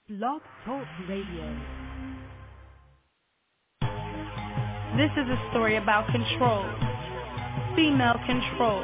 Blog Talk Radio. This is a story about control. Female control.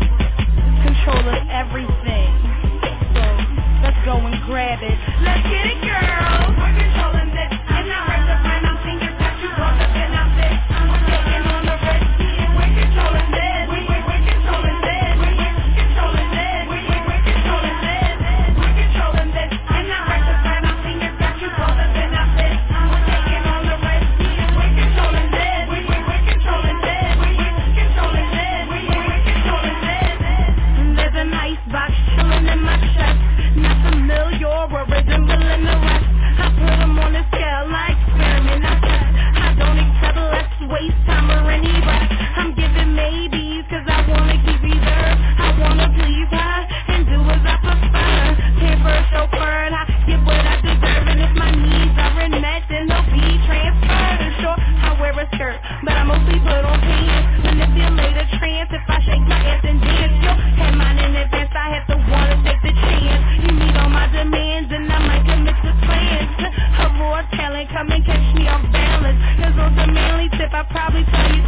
Control of everything. So, let's go and grab it. Let's get it, girl. We're controlling this. And I heard the friend I'm singing that you brought up and I'm this. We're taking on the red sea and we're controlling this. We're controlling this. We're controlling this. We're controlling this. We're controlling this. And I heard the friend I'm singing that you brought up and I'm this. We're taking on the red sea and we're controlling this. We're controlling this. We're controlling this. We're controlling this. There's an icebox chilling in my chest. Not familiar or resembling the rest. I put them on the scale, I experiment, I test. I don't accept less waste time or any rest. I'm giving maybes cause I wanna keep reserve. I wanna please her and do as I prefer. Pamper, chauffeured, I get what I deserve. And if my needs aren't met, then they'll be transferred. Sure, I wear a skirt, but I mostly put on pants. Manipulate a trance if I shake my ass and dance. Yo, had mine in advance, I have to wanna take the chance. You meet all my demands and I might commit to plans. A raw talent, come and catch me off balance. Cause on the manly tip, I probably tell you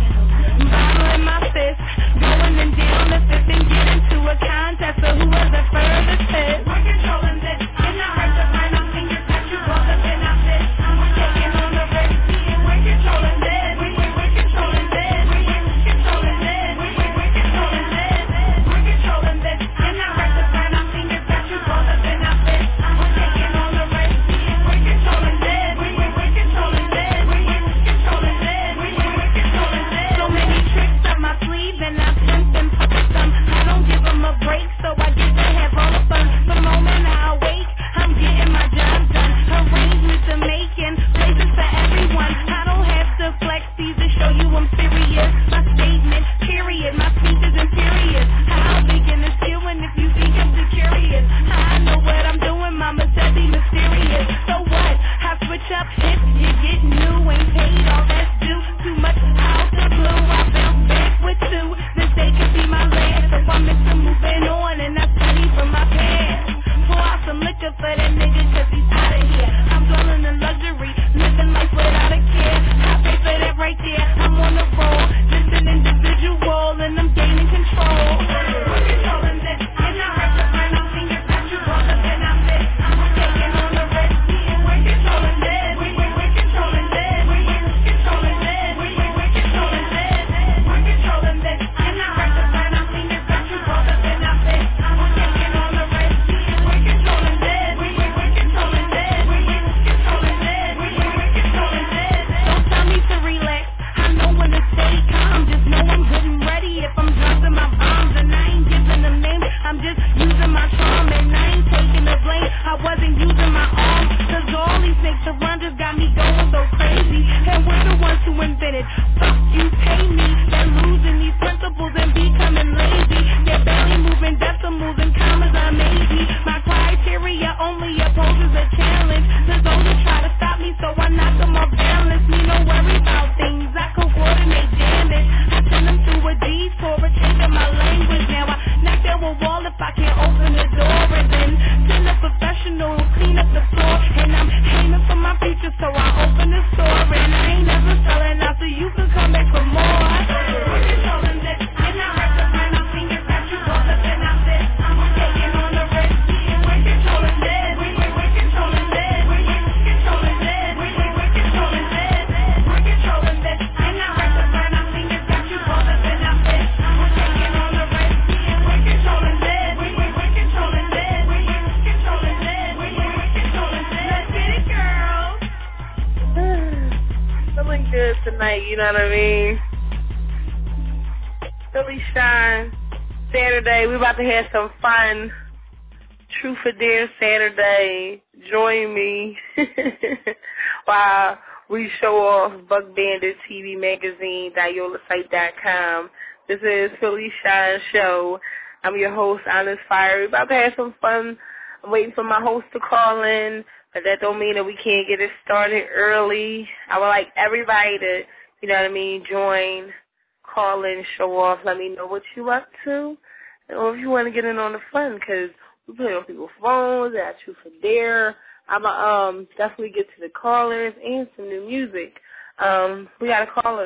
bottle in my fist, going and down the fifth and get into a contest of who has the furthest hit. We're controlling this, and I heard the friend I'm singing that you brought up and I'm this. We're taking on the red sea and we're controlling this. We're controlling this. We're controlling this. We're controlling this. We're controlling this, and I heard the friend I'm singing that you brought up and I'm this. We're taking on the red sea and we're controlling this. We're controlling this. We're controlling this. We're controlling this. So many tricks up my sleeve and I sent them puppet some. I don't give them a break, so I get to have all the fun. The moment I awake, I'm getting my job done. Arrangements are making places for everyone. I don't have to flex these to show you I'm serious. My statement, period. My speech is imperious. How begin to stealing if you think I'm too curious? I know what I'm doing, mama said be mysterious. So what? I switch up if you get new. Ain't paid all that's due. Too much out the blue. I bounce back with two. This day could be my last. So I'm into moving on and I study from my past. Pour out some liquor for that nigga cause he's out of here. I'm dwelling in luxury, living life without a care. I pay for that right there. I'm on the roll, just an individual and I'm gaining control. We're controlling this, and I heard the friend I'm singing that you brought up and I'm this. We're taking on the red sea and we're controlling this. We're controlling this. We're controlling this. We're controlling this. We're controlling this, and I heard the friend I'm singing that you brought up and I'm this. We're taking on the red sea and we're controlling this. We're controlling this. We're controlling this. We're controlling this. Don't tell me to relax. I know when to stay calm. Just know I'm good and ready if I'm dropping my bombs. And I ain't giving them names. I'm just using my charm. And I ain't taking the blame. I wasn't using my arms. Cause all these things to run just got me going so crazy. And we're the ones who invented fuck you, pay me. They're losing these principles and becoming lazy. They're barely moving decimals and commas are maybe. My criteria only opposes a challenge. There's those who try to stop me, so I knock them off balance. Me no worry about things, I can coordinate damage. I send them to a detour, a change in my language. Now I knock down a wall if I can't open the door. And then send a professional to clean up the floor. And I'm aiming for my future, so I open the store. And I ain't never selling out, so you can come back for more. We're controlling this, and I heard the friend I'm singing that you brought up and I'm this. We're taking on the red sea and we're controlling this. We're controlling this. We're controlling this. We're controlling this. We're controlling this, and I heard the friend I'm singing that you brought up and I'm this. We're taking on the red sea and we're controlling this. We're controlling this. We're controlling this. We're controlling this. Let's get it, girl. Feeling good tonight, you know what I mean? Philly Shine, Saturday. We about to have some fun. Truth or Dare Saturday. Join me while we show off Buck Bandit TV Magazine, DiolaSite.com. This is Philly Shine Show. I'm your host, Honest Fire. We're about to have some fun. I'm waiting for my host to call in, but that don't mean that we can't get it started early. I would like everybody to, you know what I mean, join, call in, show off, let me know what you up to, or if you want to get in on the fun, because we play on people's phones, at Truth or Dare. I'm definitely get to the callers and some new music. We got a caller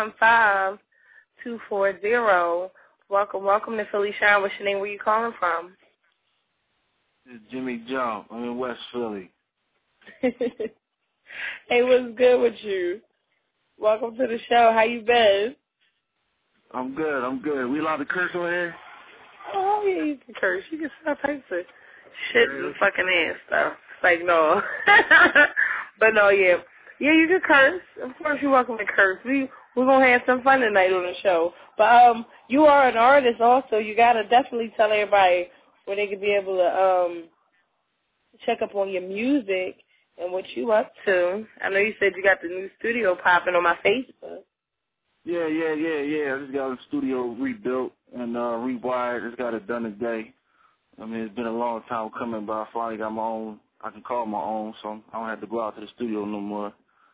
215-240. Welcome to Philly Shine. What's your name? Where you calling from? It's Jimmy Jump. I'm in West Philly. Hey, what's good with you? Welcome to the show. How you been? I'm good. We allowed to curse on here? Oh, yeah, you can curse. You can say all types of shit and fucking ass stuff. It's like, no. But no, yeah. Yeah, you can curse. Of course you're welcome to curse. We're going to have some fun tonight on the show. But you are an artist also. You got to definitely tell everybody where they can be able to check up on your music and what you up to. I know you said you got the new studio popping on my Facebook. Yeah. I just got the studio rebuilt and rewired. Just got it done today. I mean, it's been a long time coming, but I finally got my own. I can call my own, so I don't have to go out to the studio no more.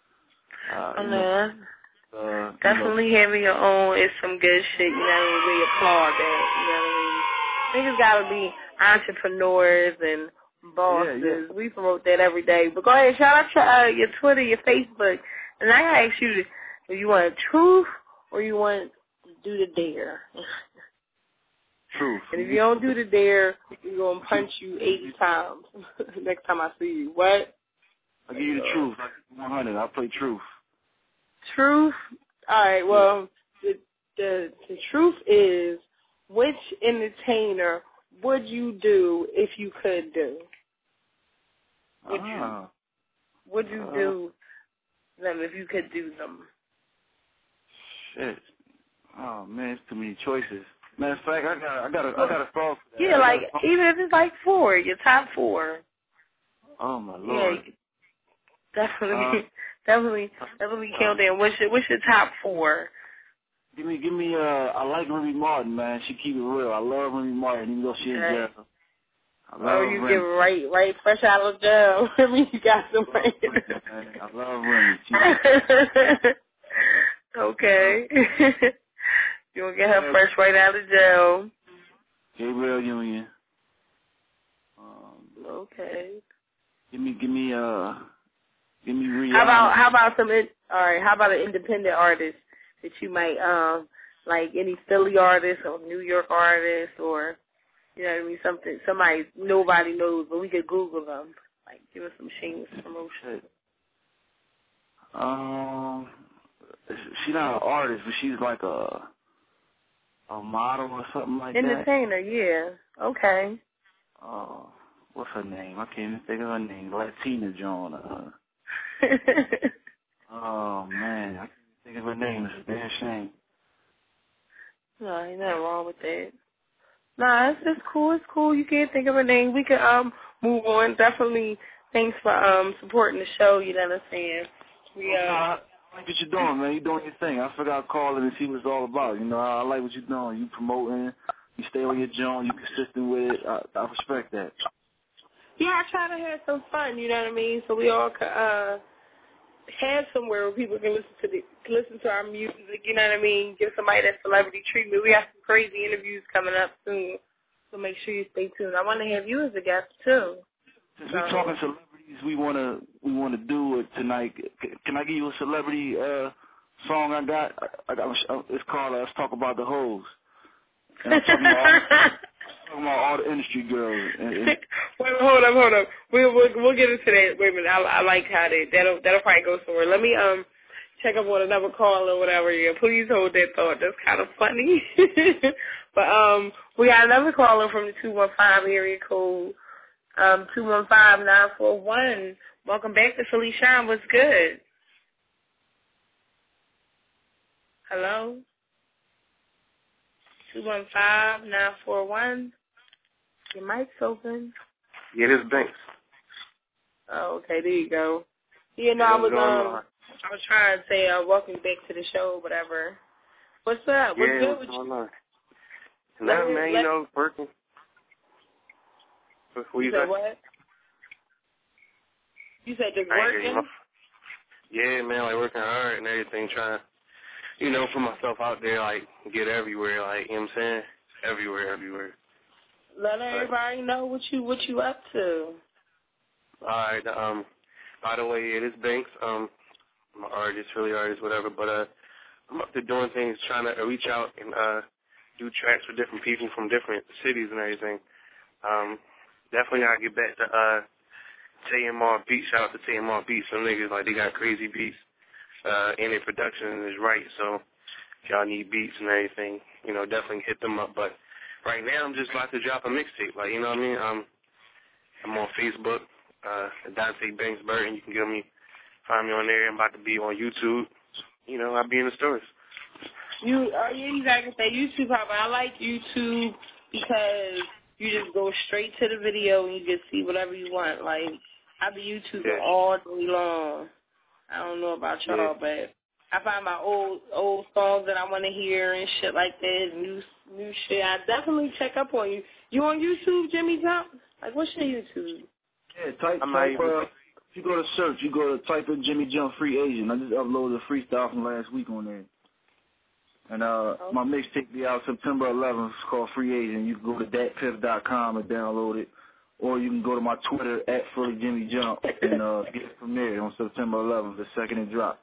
Definitely having your own is some good shit, you know what I mean? We applaud that, you know what I mean? Niggas gotta be entrepreneurs and bosses. Yeah. We promote that every day. But go ahead, shout out to your Twitter, your Facebook. And I gotta ask you, if you want truth or you want to do the dare? Truth. And if you don't do the dare, we're going to punch you 80 times next time I see you. What? I'll give you the truth. Like 100. I'll play truth. Truth? All right, well, the truth is, which entertainer would you do if you could do? Would you do them if you could do them? Shit. Oh, man, it's too many choices. Matter of fact, I got a thought for that. Yeah, like, even if it's like 4, your top 4. Oh, my Lord. Yeah, definitely count down. What's your top 4? Give me, I like Remy Martin, man. She keep it real. I love Remy Martin, even though she in jail. You get right fresh out of jail. Remy, you got some right. I love Remy. Okay. You gonna get her fresh right out of jail. Gabriel Union. Okay. Give me Rihanna. How about an independent artist that you might like, any Philly artist or New York artist, or you know what I mean, somebody nobody knows but we could Google them. Like, give us some shameless promotion. She's not an artist, but she's like a model or something like that. Entertainer, yeah. Okay. What's her name? I can't even think of her name. Latina Joan. Oh, man. I can't think of her name. It's a damn shame. No, ain't nothing wrong with that. Nah, it's cool. It's cool. You can't think of her name. We could move on. Definitely thanks for supporting the show. You know what I'm saying? I like what you're doing, man. You're doing your thing. I forgot calling and see what it's all about. You know, I like what you're doing. You promoting. You stay on your joint. You consistent with it. I respect that. Yeah, I try to have some fun. You know what I mean? So we all could have somewhere where people can listen to our music. You know what I mean? Give somebody that celebrity treatment. We have some crazy interviews coming up soon, so make sure you stay tuned. I want to have you as a guest too. Since we're talking celebrities, we wanna do it tonight. Can I give you a celebrity song I got? It's called "Let's Talk About the Hoes." And I'm talking about all the industry girls. Wait, hold up. We'll get into that. Wait a minute. I like how that'll probably go somewhere. Let me check up on another call or whatever. Yeah, please hold that thought. That's kind of funny. But we got another caller from the 215 area code. 215-941. Welcome back to Philly Shine. What's good? Hello? 215-941. Your mic's open. Yeah, this is Banks. Oh, okay, there you go. Yeah, no, I was trying to say welcome back to the show, whatever. What's up? What's good with you? Nothing, man, you know, working. You said what? You said just working? Yeah, man, like working hard and everything, trying to, you know, put myself out there, like, get everywhere, like, you know what I'm saying? Everywhere. Let everybody know what you up to. All right. By the way, it is Banks. I'm an artist, really artist, whatever. But I'm up to doing things, trying to reach out and do tracks with different people from different cities and everything. Definitely gotta get back to TMR Beats. Shout out to TMR Beats. Some niggas, like, they got crazy beats, and their production is right. So if y'all need beats and everything, you know, definitely hit them up. But right now, I'm just about to drop a mixtape. Like, you know what I mean? I'm on Facebook, Dante Banks Burton. You can find me on there. I'm about to be on YouTube. You know, I'll be in the stores. You exactly say YouTube, Papa. I like YouTube because you just go straight to the video and you just see whatever you want. Like, I be YouTubing all day long. I don't know about y'all, but I find my old songs that I want to hear and shit like that, new shit. I definitely check up on you. You on YouTube, Jimmy Jump? Like, what's your YouTube? Yeah, if you go to search, you go to type in Jimmy Jump Free Agent. I just uploaded a freestyle from last week on there. And my mixtape be out September 11th. It's called Free Agent. You can go to datpiff.com and download it. Or you can go to my Twitter, @FullyJimmyJump, and get it from there on September 11th, the second it drops.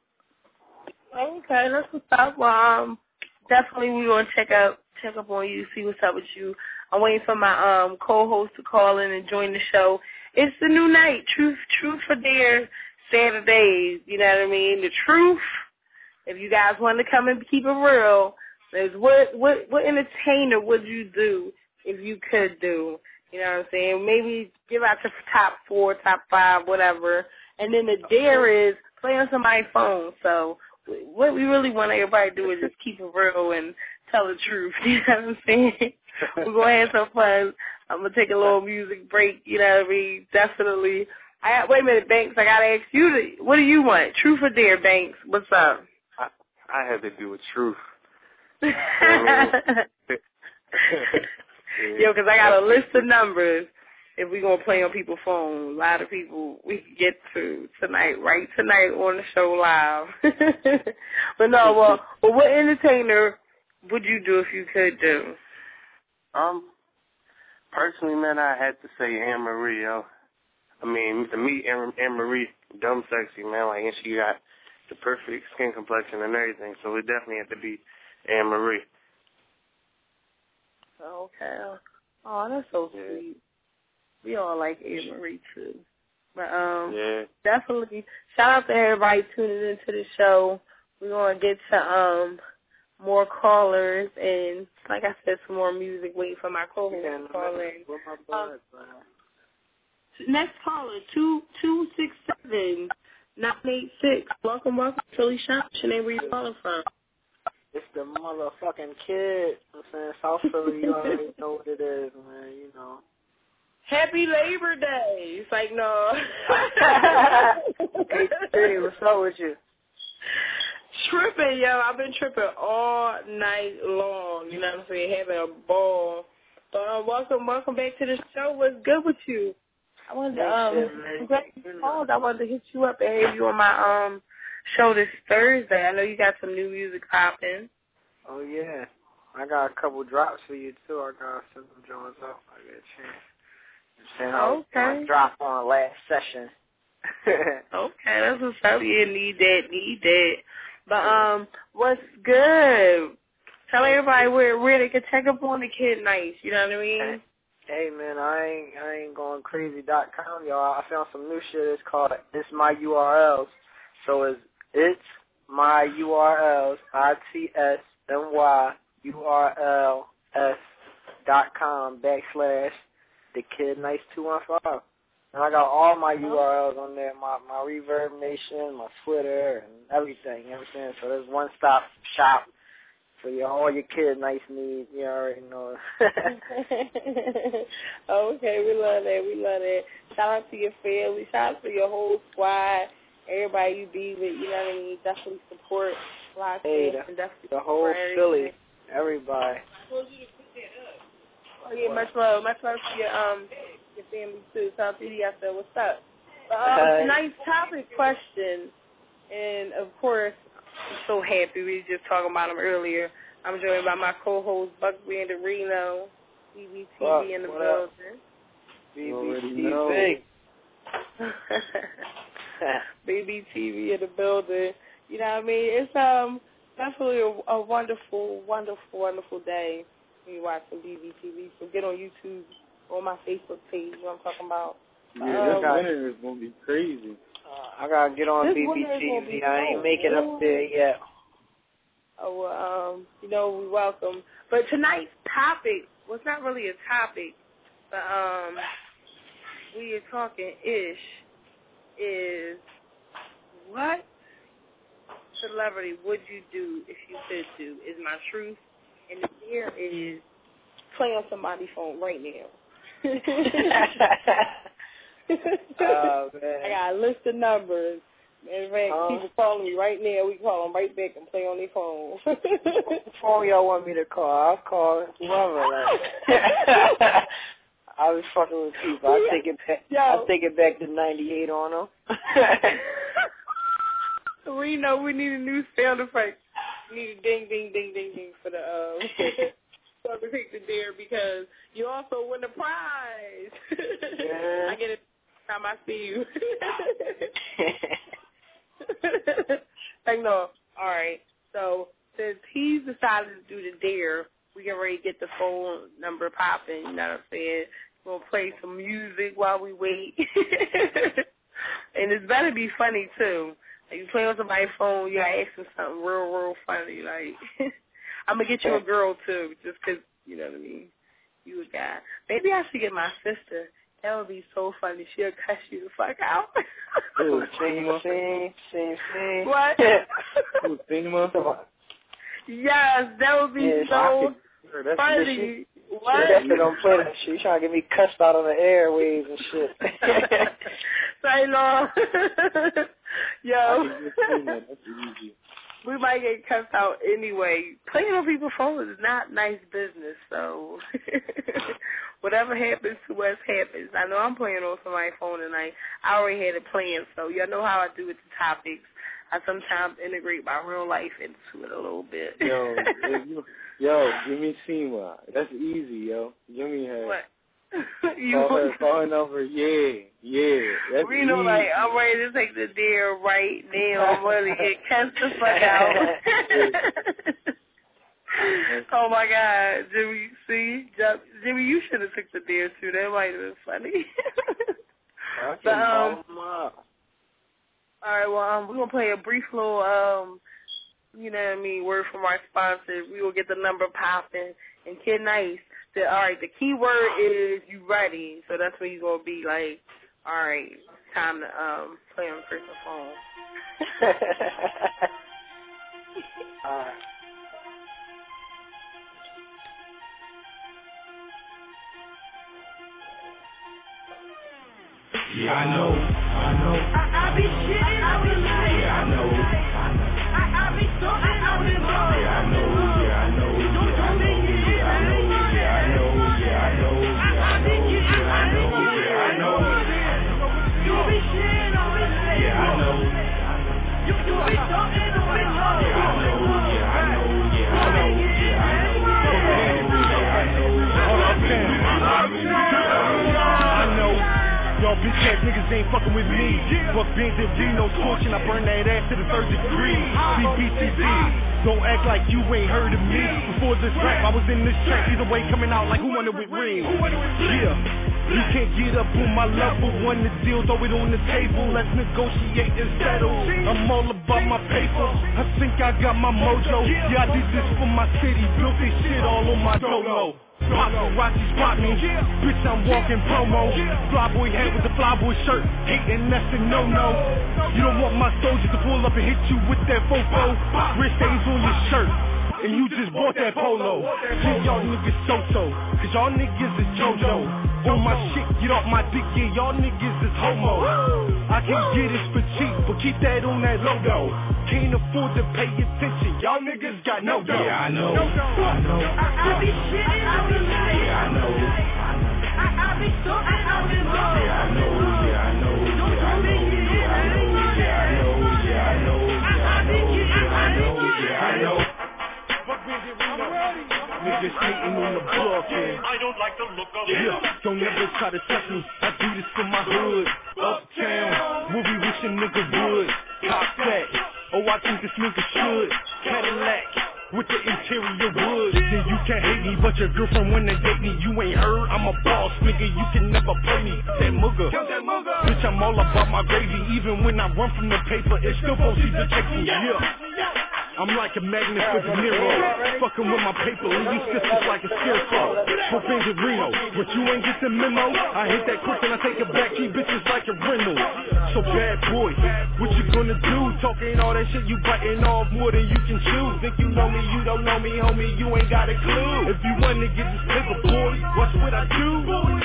Okay, that's what's up. Well, definitely we're going to check up on you, see what's up with you. I'm waiting for my co-host to call in and join the show. It's the new night, Truth for Dare Saturdays. You know what I mean? The truth. If you guys want to come and keep it real, is what entertainer would you do if you could do? You know what I'm saying? Maybe give out your top 4, top 5, whatever. And then the dare is play on somebody's phone. So what we really want everybody to do is just keep it real and tell the truth. You know what I'm saying? We're going to have some fun. I'm going to take a little music break. You know what I mean? Definitely. Wait a minute, Banks. I got to ask you, what do you want? Truth or dare, Banks? What's up? I had to do with truth. Yo, because I got a list of numbers. If we're going to play on people's phones, a lot of people we can get to tonight on the show live. But no, well, what entertainer would you do if you could do? Personally, man, I had to say Anne Marie, yo. I mean, to meet Anne Marie, dumb sexy, man, like, and she got the perfect skin complexion and everything, so it definitely had to be Anne Marie. Okay. Oh, that's so sweet. We all like Anne Marie, too. But, definitely, shout out to everybody tuning into the show. We're going to get to, more callers, and like I said, some more music. Waiting for my co-host to call in. Next caller, 267-986. Welcome, Philly Shop. What's your name? Where you calling from? It's the motherfucking kid. I'm saying South Philly. You already know what it is, man. You know. Happy Labor Day. It's like, no. Hey, what's up with you? Tripping, yo. I've been tripping all night long. You know what I'm saying? Having a ball. But welcome back to the show. What's good with you? I wanted to I wanted to hit you up and have you on my show this Thursday. I know you got some new music popping. Oh yeah, I got a couple drops for you too. I got some joints up. I get a chance. I dropped on last session. Okay, that's what's up. Yeah, need that. But what's good? Tell everybody where they can check up on the Kid Nice. You know what I mean? Hey man, I ain't going crazy.com, y'all. I found some new shit. It's called It's My URLs. So it's my URLs, ITSMYURLS.com / The Kid Nice 215. And I got all my URLs on there, my Reverb Nation, my Twitter, and everything. So there's one-stop shop for all your Kid Nice needs. You already know. Okay, we love that. Shout out to your family. Shout out to your whole squad. Everybody you be with, you know what I mean? Definitely support Lock and definitely the whole Philly. Everybody. Oh yeah, much love for your family too. South City out there. What's up? Nice topic question, and of course, I'm so happy we were just talking about him earlier. I'm joined by my co-host Buck Vanderino, BBTV in the building. BBTV. BBTV in the building. You know what I mean? It's definitely a wonderful, wonderful, wonderful day when you watch some BBTV. So get on YouTube or my Facebook page. You know what I'm talking about? Yeah, this winter is gonna be crazy. I gotta get on BBTV. I ain't make it up there yet. Oh, well, you know, we welcome. But tonight's topic was not really a topic, but we are talking-ish is what celebrity would you do if you could do is my truth. And the here is play on somebody's phone right now. Oh, man. I got a list of numbers. In fact, people calling me right now. We call them right back and play on their phone. What phone y'all want me to call? I'll call whoever. Like. I was fucking with people. I'll take it back. I'll take it back to 98 on them. We know we need a new sound effect. We need a ding, ding, ding, ding, ding for the so to take the dare because you also win the prize. Yeah. I get it every time I see you. Like, no. All right. So since he's decided to do the dare, we can already get the phone number popping. You know what I'm saying? We're going to play some music while we wait. And it's better be funny, too. Like, you play on somebody's phone, you ask them something real, real funny. Like, I'm going to get you a girl, too, just because, you know what I mean? You a guy. Maybe I should get my sister. That would be so funny. She'll cuss you the fuck out. Ooh, sing. What? Ooh, sing. Yes, that would be so funny. What? She definitely don't play that shit. You trying to get me cussed out on the airwaves and shit. Say no. Yo. That's easy. We might get cussed out anyway. Playing on people's phones is not nice business, so whatever happens to us happens. I know I'm playing on somebody's phone tonight. I already had it planned, so y'all know how I do with the topics. I sometimes integrate my real life into it a little bit. Yo, give me Seema. That's easy, yo. Give me her. What? Call her number. Yeah. That's we know, easy. like, I'm ready to take the dare right now. I'm ready to get cussed the fuck out. Oh, my God. Jimmy, see? Jimmy, you should have took the dare, too. That might have been funny. But, all right, well, we're going to play a brief little, you know what I mean, word from our sponsor. We will get the number popping. And Kid Nice said, all right, the key word is you ready. So that's when he's going to be like, all right, time to play on the person's phone. All right. Yeah, I know. I be shitting, I be lying. Yeah, I know. I be talking, I be lying. Yeah, I know. You don't tell me you I know. I be getting, I know. You be shitting, I be lying. Yeah, I know. You be talking, I be lying. Yeah, I know. Y'all bitch ass niggas ain't fucking with me. Fuck beans and Reno torching, I burn that ass to the third degree. CBCC, don't act like you ain't heard of me. Before this rap, I was in this track. Either way, coming out like who wanted with Ring. Yeah, you can't get up on my level. Won the deal, throw it on the table. Let's negotiate and settle. I'm all about my paper. I think I got my mojo. Yeah, I did this for my city. Built this shit all on my dolo. Paparazzi spot me, bitch I'm walking promo. Flyboy head with the flyboy shirt, hating that's a no-no. You don't want my soldiers to pull up and hit you with that fofo. Wrist stains on your shirt, and you just bought that polo. See y'all niggas so-so, cause y'all niggas is JoJo. On my shit, get off my dick, yeah, y'all niggas is homo. I can get it for cheap, but keep that on that logo. Can't afford to pay attention, y'all niggas got no dough. Yeah, I know. I be shitting, I be lying. Yeah, I know. I be talking, I be lying. Yeah, I know. Don't tell me you I know. I be getting, I know. Fuck beans and Reno. niggas hating on the block, and I don't like the look of it. Yeah, don't ever try to touch me. I do this for my hood. Uptown, where we wish a nigga would. Top that. Oh, I think this nigga should. Cadillac with the interior wood. Then you can hate me, but your girlfriend wanna date me. You ain't heard, I'm a boss, nigga. You can never play me. That mugga. Bitch, I'm all about my gravy. Even when I run from the paper, it still won't see the checking. Yeah. I'm like a magnet for De Niro. Fucking with my paper, leave these sisters like a scarecrow. For Reno, but you ain't get the memo. I hit that quick and I take it back. Keep bitches like a rental. So bad boy, what you gonna do? Talking all that shit, you biting off more than you can chew. Think you know me, you don't know me, homie. You ain't got a clue. If you wanna get this paper, boy, watch what I do.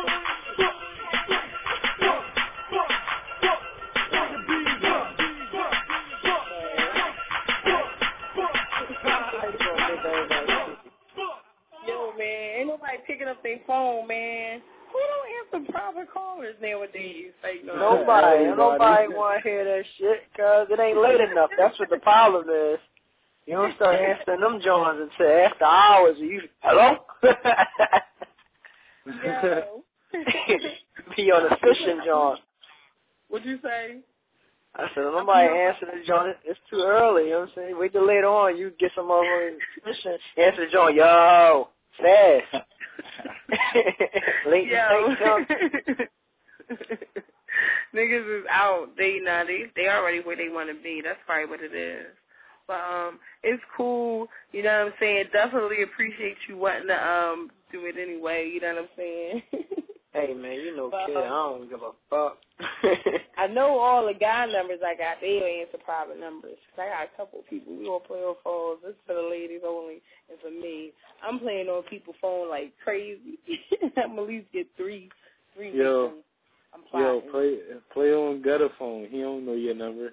Picking up their phone, man. Who don't answer private callers nowadays? Like, nobody want to hear that shit because it ain't late enough. That's what the problem is. You don't start answering them joints until after hours. You hello? Yo. Be on a fishing joint. What'd you say? I said, nobody answer the joint. It's too early. You know what I'm saying? Wait till later on. You get some over fishing. Answer the joint. Yo. Fast. Niggas is out. They already where they want to be. That's probably what it is. But it's cool. You know what I'm saying? Definitely appreciate you wanting to do it anyway. You know what I'm saying? Hey man, you know, kid, I don't give a fuck. I know all the guy numbers I got. They don't answer private numbers. I got a couple of people. We gonna play on phones. This is for the ladies only, and for me, I'm playing on people's phone like crazy. I'm at least get three. Yo, I'm plotting. play on gutter phone. He don't know your number.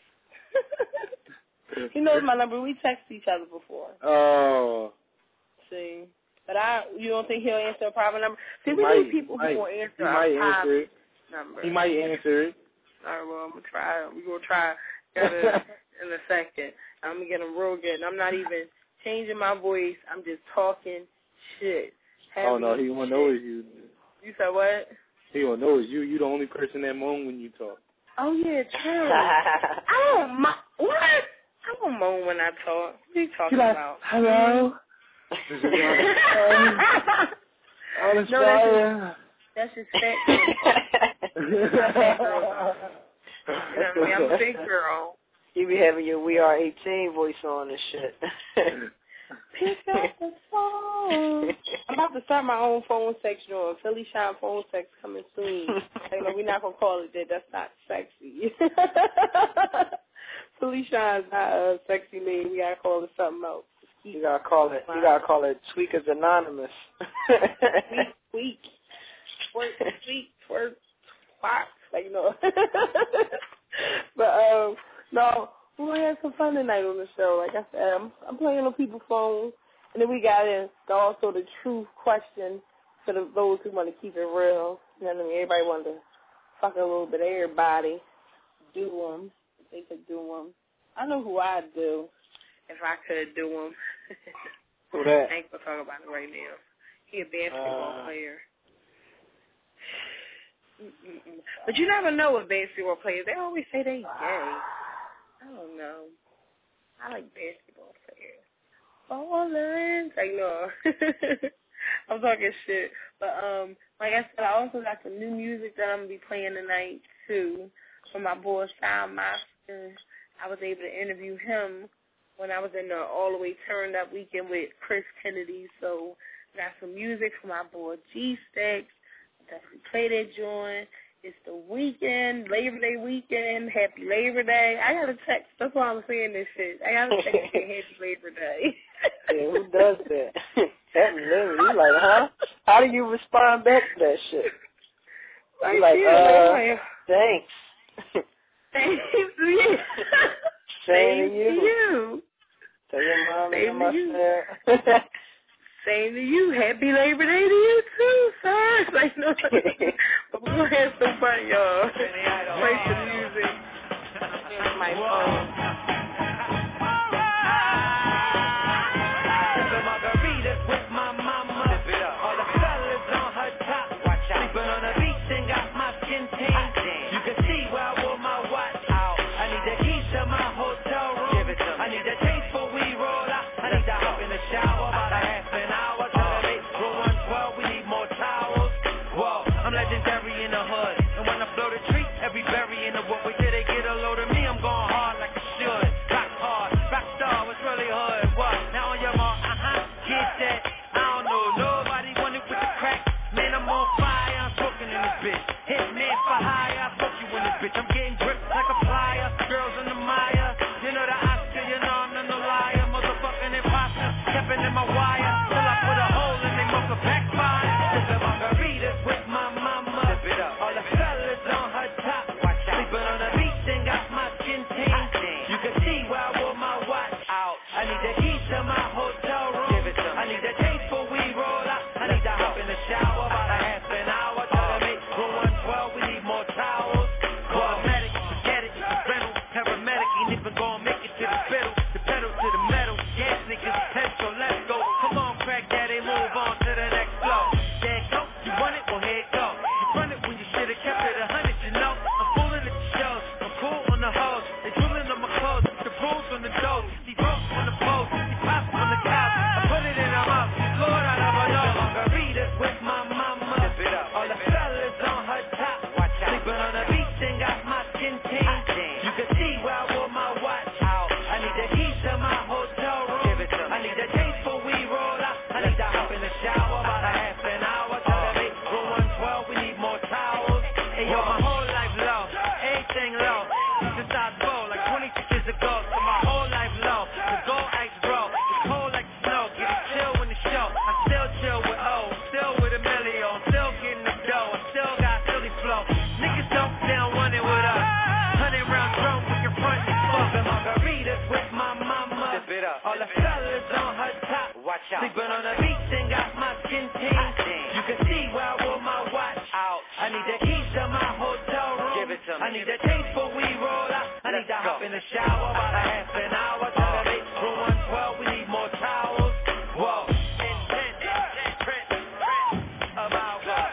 He knows my number. We text each other before. Oh. See. But you don't think he'll answer a private number? See, we need people who will answer a private number. He might answer it. All right, well, I'm going to try. We're going to try in a second. I'm going to get him real good. And I'm not even changing my voice. I'm just talking shit. Oh, no, he won't know it's you. You said what? He won't know it's you. You the only person that moan when you talk. Oh, yeah, true. I don't what? I don't moan when I talk. What are you talking about? Hello? That's just fat. You know what I mean? I'm a big girl. You be having your We Are 18 voice on and shit. Pick up the phone. I'm about to start my own phone sex on. Philly Shine phone sex coming soon. We're not gonna call it that. That's not sexy. Philly Shine's not a sexy name. We gotta call it something else. You gotta call it Tweakers Anonymous. Tweak. Twerk. Twat. But no, we're gonna have some fun tonight on the show. Like I said, I'm playing on people's phones, and then we got also the truth question for those who want to keep it real. You know what I mean? Everybody wanted to fuck a little bit of everybody. Do them. If they could do them. I know who I'd do. If I could do him. Who that? I ain't gonna talk about it right now. He a basketball player. But you never know with basketball players. They always say they gay. I don't know. I like basketball players. Ballin'. No. I'm talking shit. But like I said, I also got some new music that I'm gonna be playing tonight too. From my boy Sound Master. I was able to interview him when I was in the All the Way Turned Up weekend with Chris Kennedy. So I got some music from my boy G-Stacks. Definitely play that joint. It's the weekend, Labor Day weekend. Happy Labor Day. I got a text. That's why I'm saying this shit. I got a text saying Happy Labor Day. Yeah, who does that? Happy Labor. You like, huh? How do you respond back to that shit? You like, thanks. Thanks to you. Same to you. Tell your mom and myself. Same to you. Happy Labor Day to you too, sir. But we're gonna have some fun, y'all. Play some music. Here's my phone. be burying the wood. Wait till they get a load of me, I'm going hard like I should. Rock hard, rock star, what's really hood? What? Now on your mark, get that. I don't know, nobody wanted with the crack. Man, I'm on fire, I'm smoking in this bitch. Hit man for hire, I fuck you in this bitch. I'm getting gripped like a plier. Girls in the mire, you know the Oscar, you know I'm not no liar. Motherfucking imposter, stepping in my wire. Till I put a hole in they mother backfire. Just a margarita with my mama. All the fellas on her top. Sleeping on the beach and got my skin tan. You can see where I wore my watch out. I need the keys to my hotel room. I need the taste for we roll out. I need to hop in the shower about a half an hour. Tell them make room 112, we need more towels. Automatic, forget it, rental, paramedic, ain't even gonna make it to the pedal to the metal. Gas niggas, pencil, let's go. Come on, crack daddy, move on to the next flow. There it go, you want it, well here it go. You run it when you should've kept it 100, you know. I'm fooling at the shows, I'm cool on the hoes. They drooling on my clothes, the rules on the doors. These ropes on the post, these pops on the couch. I put it in her mouth, Lord, I never know. Margaritas with my mama. All the fellas on her top. Sleeping on the beach and got my skin tan. You can see where I wore my watch out. I need the keys to my hotel room. I need the taste for we roll out. I need to hop in the shower about a half an hour. Tell them make room 112, we need more towels. Hey yo, my whole life low, everything low. Since I was born, like 26 years ago, so my whole life low. The gold ice bro, it's cold like snow. Get it chill when the show. I still chill with O, still with a million, still getting the dough. I still got Philly flow. Niggas don't want it with us. 100 round drum, we can front and fuck. The margaritas with my mama. All the fellas on her top. Sleeping on the beach and got my skin tan. You can see where I wore my watch out. I need the keys to my hotel room. I need the taste for we roll out. I need to hop in the shower about a half an hour. Tell them make room 112, we need more towels. Whoa. About what?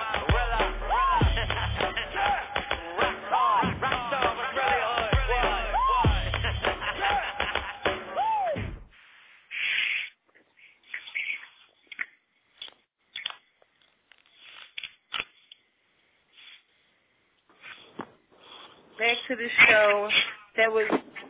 Back to the show. That was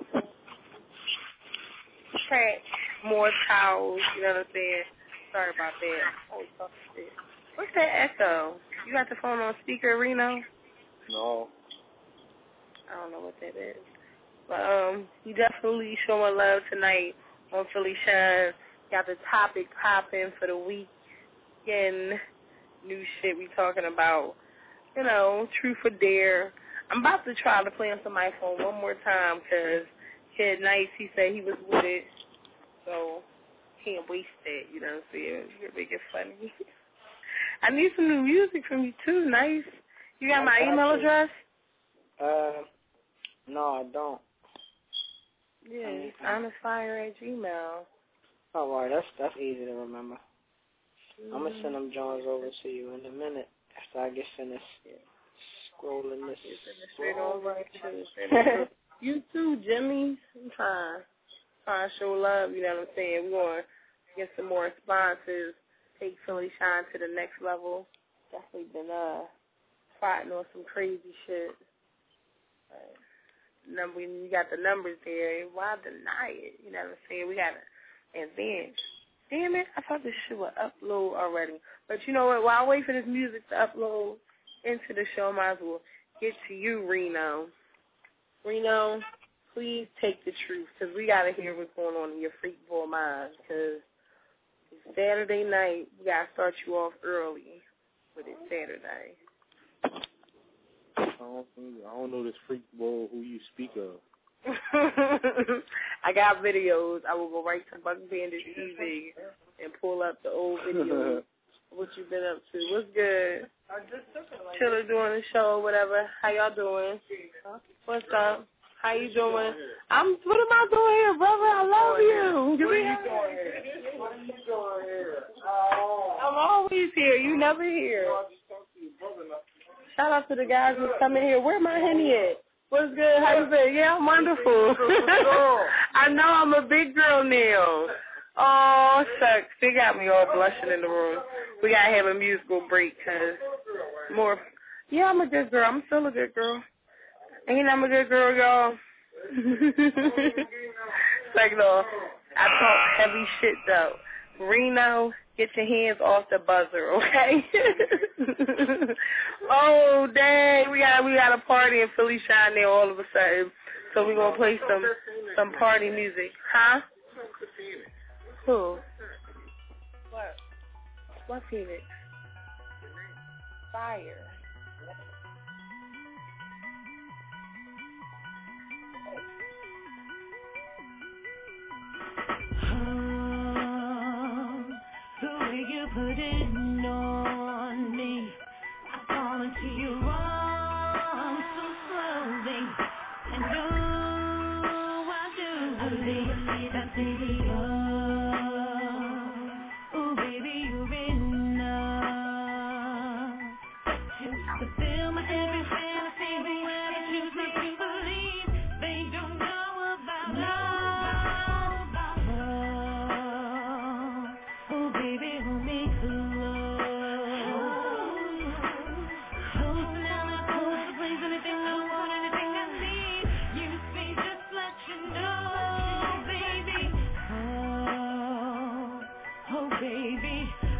track, more towels, you know what I'm saying? Sorry about that. Always talking shit. What's that echo? You got the phone on speaker, Reno? No. I don't know what that is. But you definitely showing love tonight on Philly Shine. Got the topic popping for the week. Again, new shit we talking about. You know, truth or dare. I'm about to try to play on somebody's phone one more time because Kid Nice, he said he was with it. So, can't waste it, you know what I'm saying? You're making funny. I need some new music from you too, Nice. You got my email address? No, I don't. Yeah, it's honestfire@gmail. Oh, all right, that's easy to remember. I'm going to send them Jones over to you in a minute after I get finished scrolling this. Straight on right to you too, Jimmy. I'm trying to show love, you know what I'm saying? We're going to get some more sponsors, take Philly Shine to the next level. Definitely been fighting on some crazy shit. You got the numbers there. Why deny it? You know what I'm saying? We got to advance. Damn it, I thought this shit would upload already. But you know what? While I wait for this music to upload into the show, might as well get to you, Reno. Reno, please take the truth, because we got to hear what's going on in your freak boy mind, because it's Saturday night. We got to start you off early, but it's Saturday. I don't know this freak boy who you speak of. I got videos. I will go right to Buck Bandit TV and pull up the old videos. What you been up to? What's good? Chiller doing the show, whatever. How y'all doing? What's up? How you doing? What am I doing here, brother? I love you. What are you doing here? What are you doing here? I'm always here. You never here. Shout out to the guys who's coming here. Where my Henny at? What's good? How you been? Yeah, I'm wonderful. I know I'm a big girl now. Oh, shucks. They got me all blushing in the room. We got to have a musical break because more. Yeah, I'm a good girl. I'm still a good girl. Ain't I'm a good girl, y'all. Like, no, I talk heavy shit, though. Reno, get your hands off the buzzer, okay? Oh, dang, we got a party in Philly Shine there all of a sudden. So we're going to play some party music. Huh? Who? What? What Phoenix? Fire. The way you put it on me, I fall into your arms so slowly, and I do believe that baby, oh baby, you're enough to fill my every fantasy, whoever chooses to believe they don't know about love. Oh baby, hold me close. Close now, not close to please anything I want, anything I need. You say just let you know, baby. Oh baby,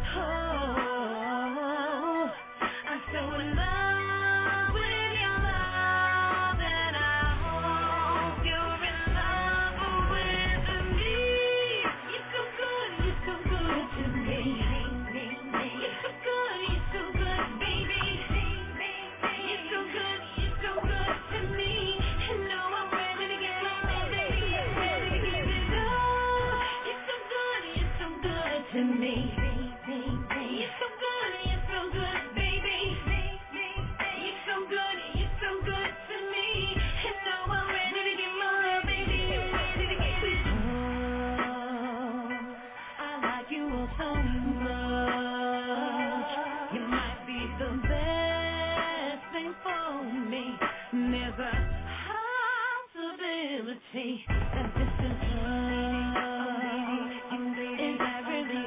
I'm so in love with your love, and I hope you're in love with me. You're so good to me. You're so good, baby. You're so good to me. And now I'm ready to get on my baby. I'm ready to give it all. You're so good to me. You're so good, baby. You're so good to me. And now I'm ready to give my love, baby. I'm ready to give it all. I like you all so much. You might be the best thing for me. There's a possibility that this is love. Is that really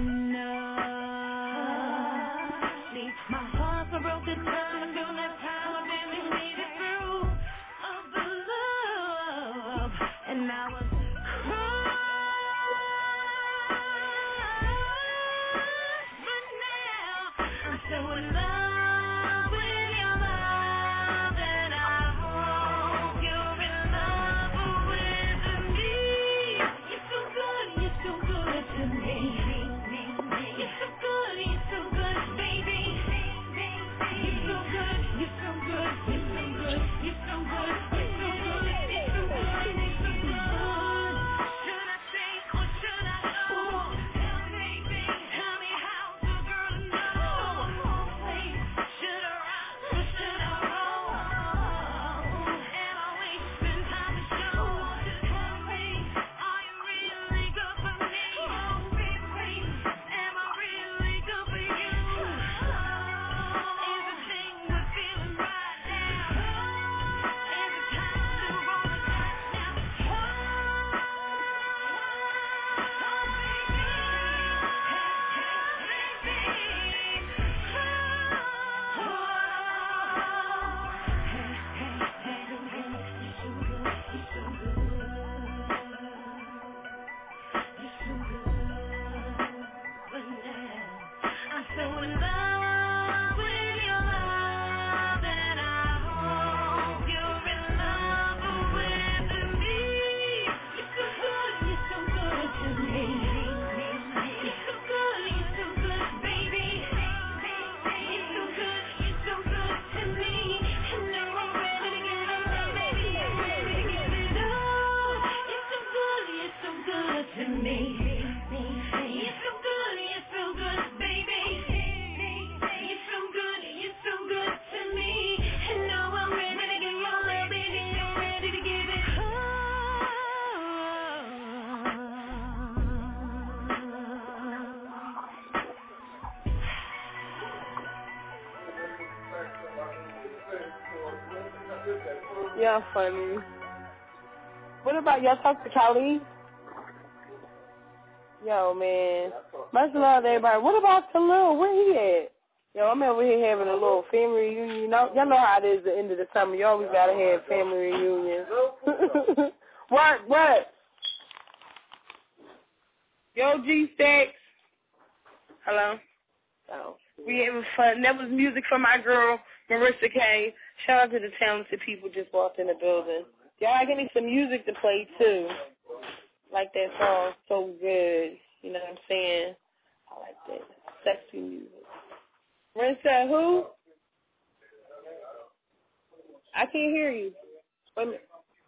enough? See, my heart's a broken time. I feel that time I've been made it through of the love, and I was but now I'm so in love with your love, and I hope you're in love with me. You're so good to me. You're so good, baby. You're so good. Should I stay or should I go? Tell me how's a girl to know? Should I rock or should I roll? Am I wasting time to show? Are you really good for me? Am I really good for you? Is the thing we're feeling right now? Is it time to roll the dice now? I'm so in love with your love, and I hope you're in love with me. You're so good to me. You're so good, baby. You're so good to me. And now I'm ready to get on my baby. I'm ready to give it all. You're so good to me. You're so good, baby. You're so good to me. And now I'm ready to give my love, baby. I'm ready to give it all. Y'all funny. What about y'all talk to Khalid? Yo, man. Much love to everybody. What about Khalil? Where he at? Yo, I'm over here having a little family reunion. Y'all know how it is at the end of the summer. You always gotta have family reunions. What? Yo, G-Stacks. Hello? Oh. We having fun. That was music from my girl, Marissa K. Shout out to the talented people just walked in the building. Y'all give me some music to play, too. Like that song, So Good. You know what I'm saying? I like that. Sexy music. Marissa, who? I can't hear you. Wait a minute.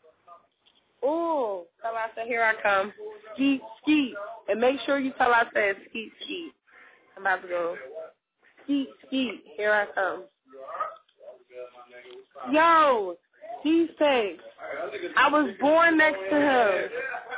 Ooh, tell I said, here I come. Skeet, skeet. And make sure you tell I said skeet, skeet. I'm about to go. Skeet, skeet. Here I come. Yo, G-Stacks. I was born next to him.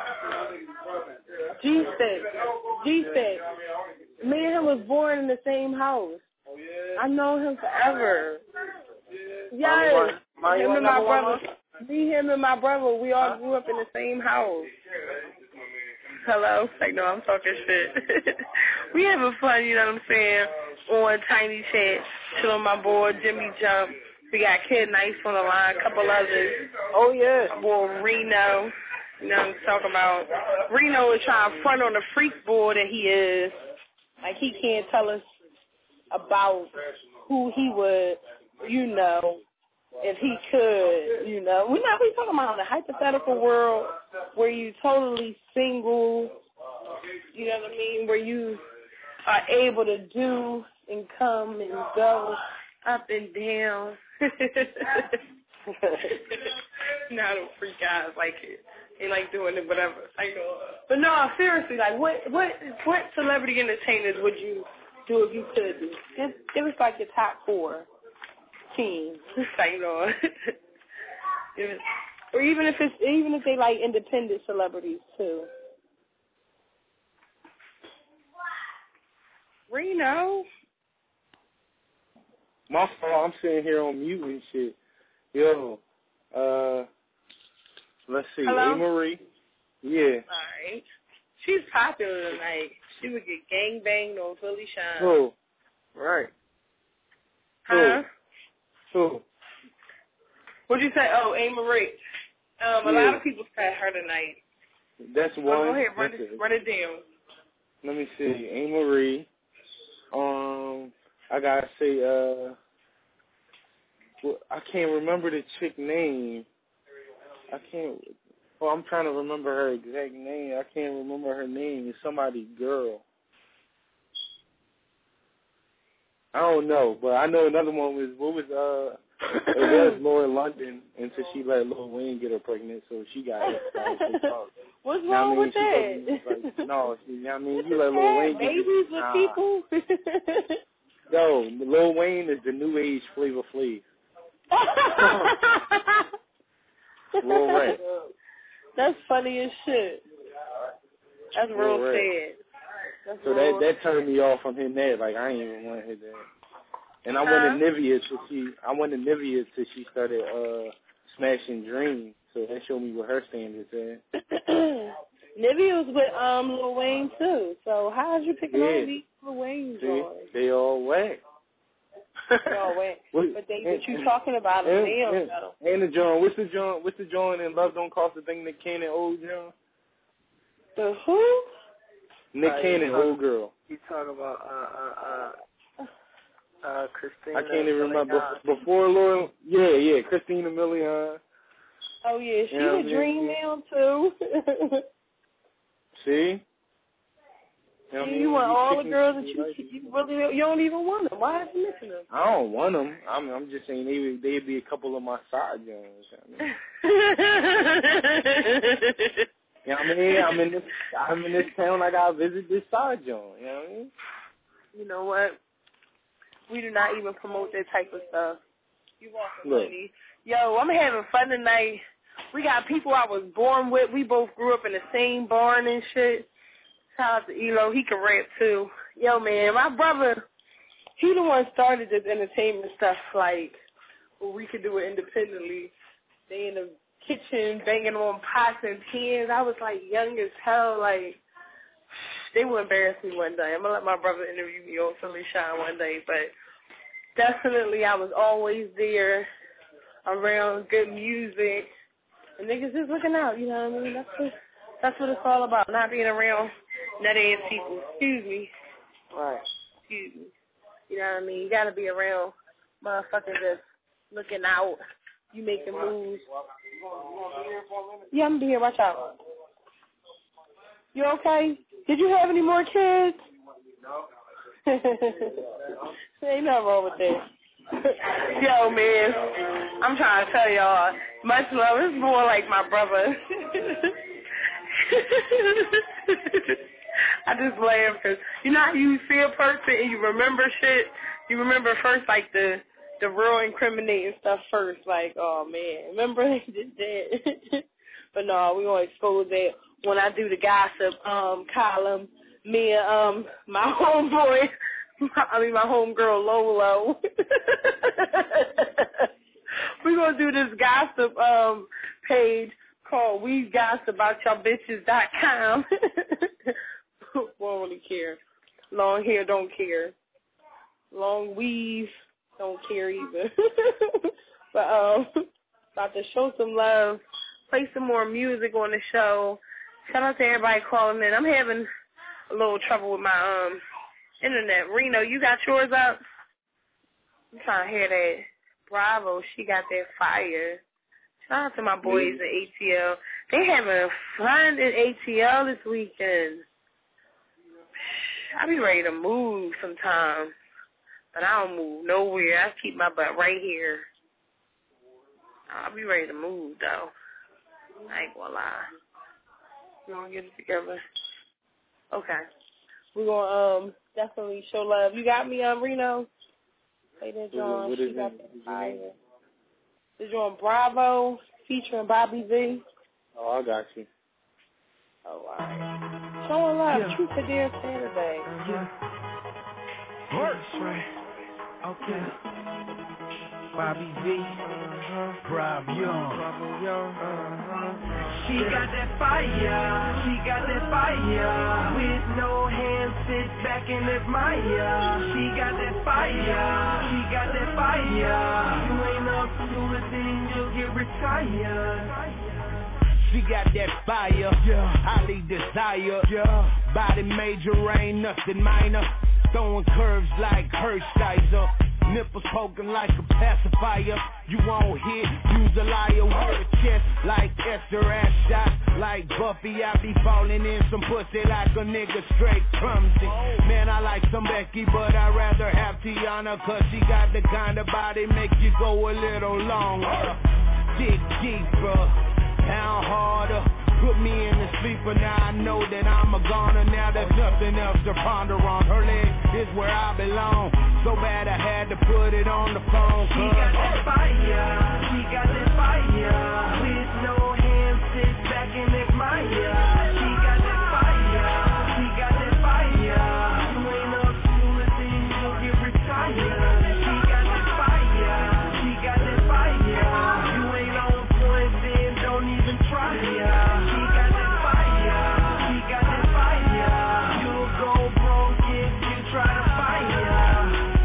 G-Stacks. Me and him was born in the same house. I know him forever. Yes. Him and my brother. Him and my brother, we all grew up in the same house. Hello? Like, no, I'm talking shit. We having fun, you know what I'm saying, on Tiny Chat. Chill on my boy, Jimmy Jump. We got Kid Nice on the line, a couple others. Oh, yeah. My boy Reno. You know what I'm talking about. Reno is trying to front on the freak boy that he is. Like, he can't tell us about who he would, you know, if he could, you know. We talking about the hypothetical world where you totally single, you know what I mean, where you are able to do and come and go up and down. Now the freak guys like it. They like doing it, whatever. But no, seriously, like what celebrity entertainers would you do if you could do? Give us like your top 4 teams. Like, you know. Or even if they like independent celebrities too. Reno. My fault. I'm sitting here on mute and shit. Yo, let's see. Hello? A-Marie. Yeah. All right. She's popular tonight. She would get gang banged on Philly Shine. Who? Right. Huh? Who? What'd you say? Oh, A-Marie. A lot of people said her tonight. That's one. Go ahead, run it down. Let me see. A-Marie. I gotta say, I can't remember the chick name. I'm trying to remember her exact name. I can't remember her name. It's somebody's girl. I don't know, but I know another one was, it was Laura London until she let Lil Wayne get her pregnant, so she got it. What's wrong with that? You let Lil Wayne get babies with people? No, Lil Wayne is the new age Flavor Flav. Real right. That's funny as shit. That's real sad. So that turned me off from hitting that. Like, I ain't even want to hit that. And I went to Nivea till she started smashing Dream. So that showed me what her standards at. Nivea was with Lil Wayne too. So how did you pick all these Lil Wayne joints? They all whack. They all whack. But you talking about them now. And the John, what's the John in Love Don't Cost a Thing, Nick Cannon, old John? The who? Nick Cannon, old girl. You talking about Christina? I can't even remember. Before Laura, yeah, Christina Milian. Oh yeah, she a dream now too. See? You want all the girls that you don't even want them. Why are you missing them? I don't want them. I'm just saying they'd be a couple of my side Jones. You know what I mean? I'm in this town. I gotta visit this side Jones. You know what I mean? You know what? We do not even promote that type of stuff. You welcome, honey. Yo, I'm having fun tonight. We got people I was born with. We both grew up in the same barn and shit. Shout out to Elo. He can rap too. Yo, man, my brother, he the one started this entertainment stuff, like, where we could do it independently. They in the kitchen banging on pots and pans. I was, like, young as hell. Like, they will embarrass me one day. I'm going to let my brother interview me on Philly Shine one day. But definitely I was always there around good music. And niggas just looking out, you know what I mean? That's what it's all about, not being around nut-ass people. Excuse me. Right. Excuse me. You know what I mean? You got to be around motherfuckers that's looking out. You making moves. Yeah, I'm going to be here. Watch out. You okay? Did you have any more kids? No. Ain't nothing wrong with that. Yo, man, I'm trying to tell y'all, much love is more like my brother. I just laugh because, you know how you see a person and you remember shit? You remember first, like, the real incriminating stuff first. Like, oh, man, remember they did that? But no, we're going to expose that when I do the gossip column. Me and my homeboy, my homegirl Lolo. We're going to do this gossip page called WeGossipAboutYourBitches.com. Won't really care. Long hair don't care. Long weave don't care either. But about to show some love, play some more music on the show. Shout out to everybody calling in. I'm having a little trouble with my internet. Reno, you got yours up? I'm trying to hear that. Bravo, she got that fire. Shout out to my boys at ATL. They having fun at ATL this weekend. I be ready to move sometimes, but I don't move nowhere. I keep my butt right here. I'll be ready to move, though. I ain't gonna lie. We're gonna get it together. Okay. We're gonna definitely show love. You got me on Reno? Play that John. She got that fire. This is on Bravo featuring Bobby V. Oh, I got you. Oh, all right. Showing love. Yeah. Truth or Dare Saturday. Yeah. Works, right. Okay. Bobby V. Rob Young. She got that fire. She got that fire. With no hands, sit back and admire. She got that fire. She got that fire. You ain't up to it, then you'll get retired. She got that fire, highly desire, body major, ain't nothing minor, throwing curves like Hershiser, nipples poking like a pacifier, you won't hit, use a liar, with a chest like Esther ass shot, like Buffy, I be falling in some pussy like a nigga straight clumsy, man I like some Becky, but I'd rather have Tiana, cause she got the kind of body make you go a little longer, dig deeper, down harder, put me in the sleeper, now I know that I'm a goner, now there's nothing else to ponder on, her leg is where I belong, so bad I had to put it on the phone, she got that fire, she got that fire, with no hands, sit back and admire, she got that fire, she got that fire, you ain't up to it, then you'll get retired, she got that fire, she got that fire, you ain't on point, then don't even try ya. She got that fire, she got that fire. You'll go broke if you try to fire.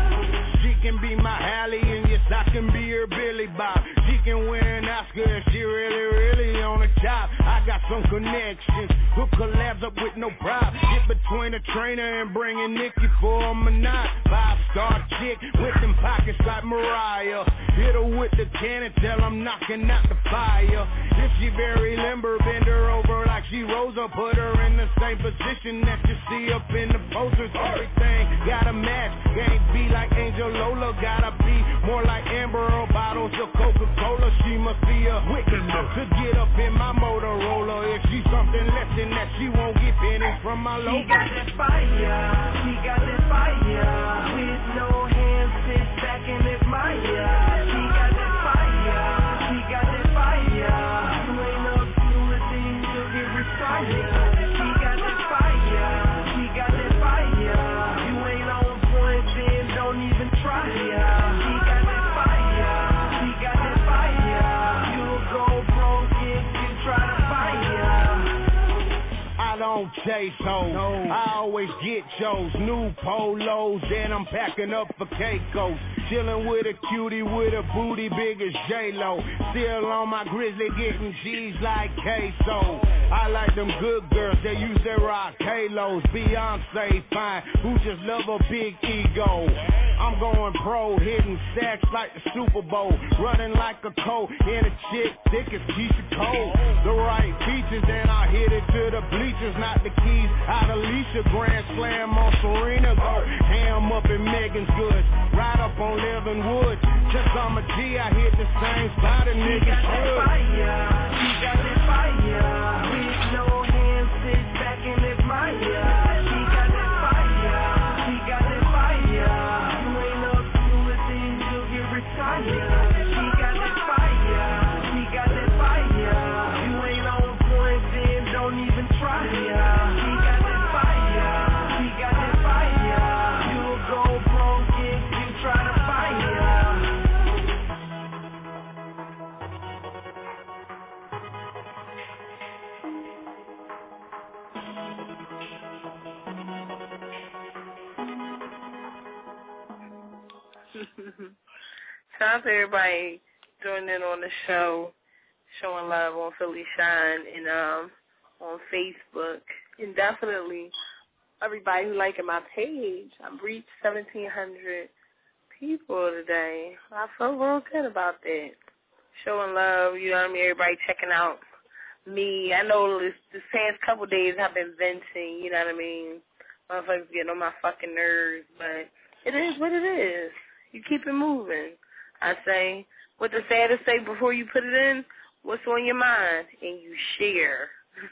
She can be my Halle and yes I can be her Billy Bob. She can win an Oscar if she really on the top. I got some connections, hook collabs up with no problem. Get between a trainer and bringing Nikki for a monot. 5-star chick with them pockets like Mariah. Hit her with the cannon, tell I'm knocking out the fire. If she very limber, bend her over like she Rosa. Put her in the same position that you see up in the posters. Everything gotta match, can't be like Angel Lola. Gotta be more like Amber or bottles of Coca-Cola. She must be a wicked to get up in my Motorola. If she's something less than that, she won't get pennies from my logo. She got that fire, she got that fire. With no hands, sit back and admire. She got that fire, she got that fire. You ain't up to it, then you'll get retired. She got that fire, she got that fire. You ain't on point, then don't even try ya. She got that fire, she got that fire. You'll go broke if you try to fire. I don't chase hoes, no. I always get shows, new polos, and I'm packing up for Caicos. Chillin' with a cutie with a booty big as J-Lo. Still on my grizzly getting G's like queso. I like them good girls that use their rock halos. Beyonce fine, who just love a big ego. I'm going pro, hitting stacks like the Super Bowl. Running like a coat in a chick thick as Keisha Cole. The right features and I hit it to the bleachers. Not the keys out of Alicia. Grand Slam on Serena. Go ham up in Megan's goods. Right up on Living Woods. Just I'm a G, I hit the same spot a nigga should. She got that fire. With no hands, sit back and admire. She got that fire. She got that fire. You ain't up to it, then you'll get retired. She got that fire. She got that fire. You ain't on point, then don't even try. She got that fire. She got that fire. You'll go broke if you try to fire. Shout out to everybody joining in on the show, showing love on Philly Shine and on Facebook. And definitely everybody who liking my page. I've reached 1,700 people today. I feel real good about that. Showing love, you know what I mean? Everybody checking out me. I know this past couple days I've been venting, you know what I mean? Motherfuckers getting on my fucking nerves, but it is what it is. You keep it moving. I say, what the saddest say before you put it in, what's on your mind, and you share.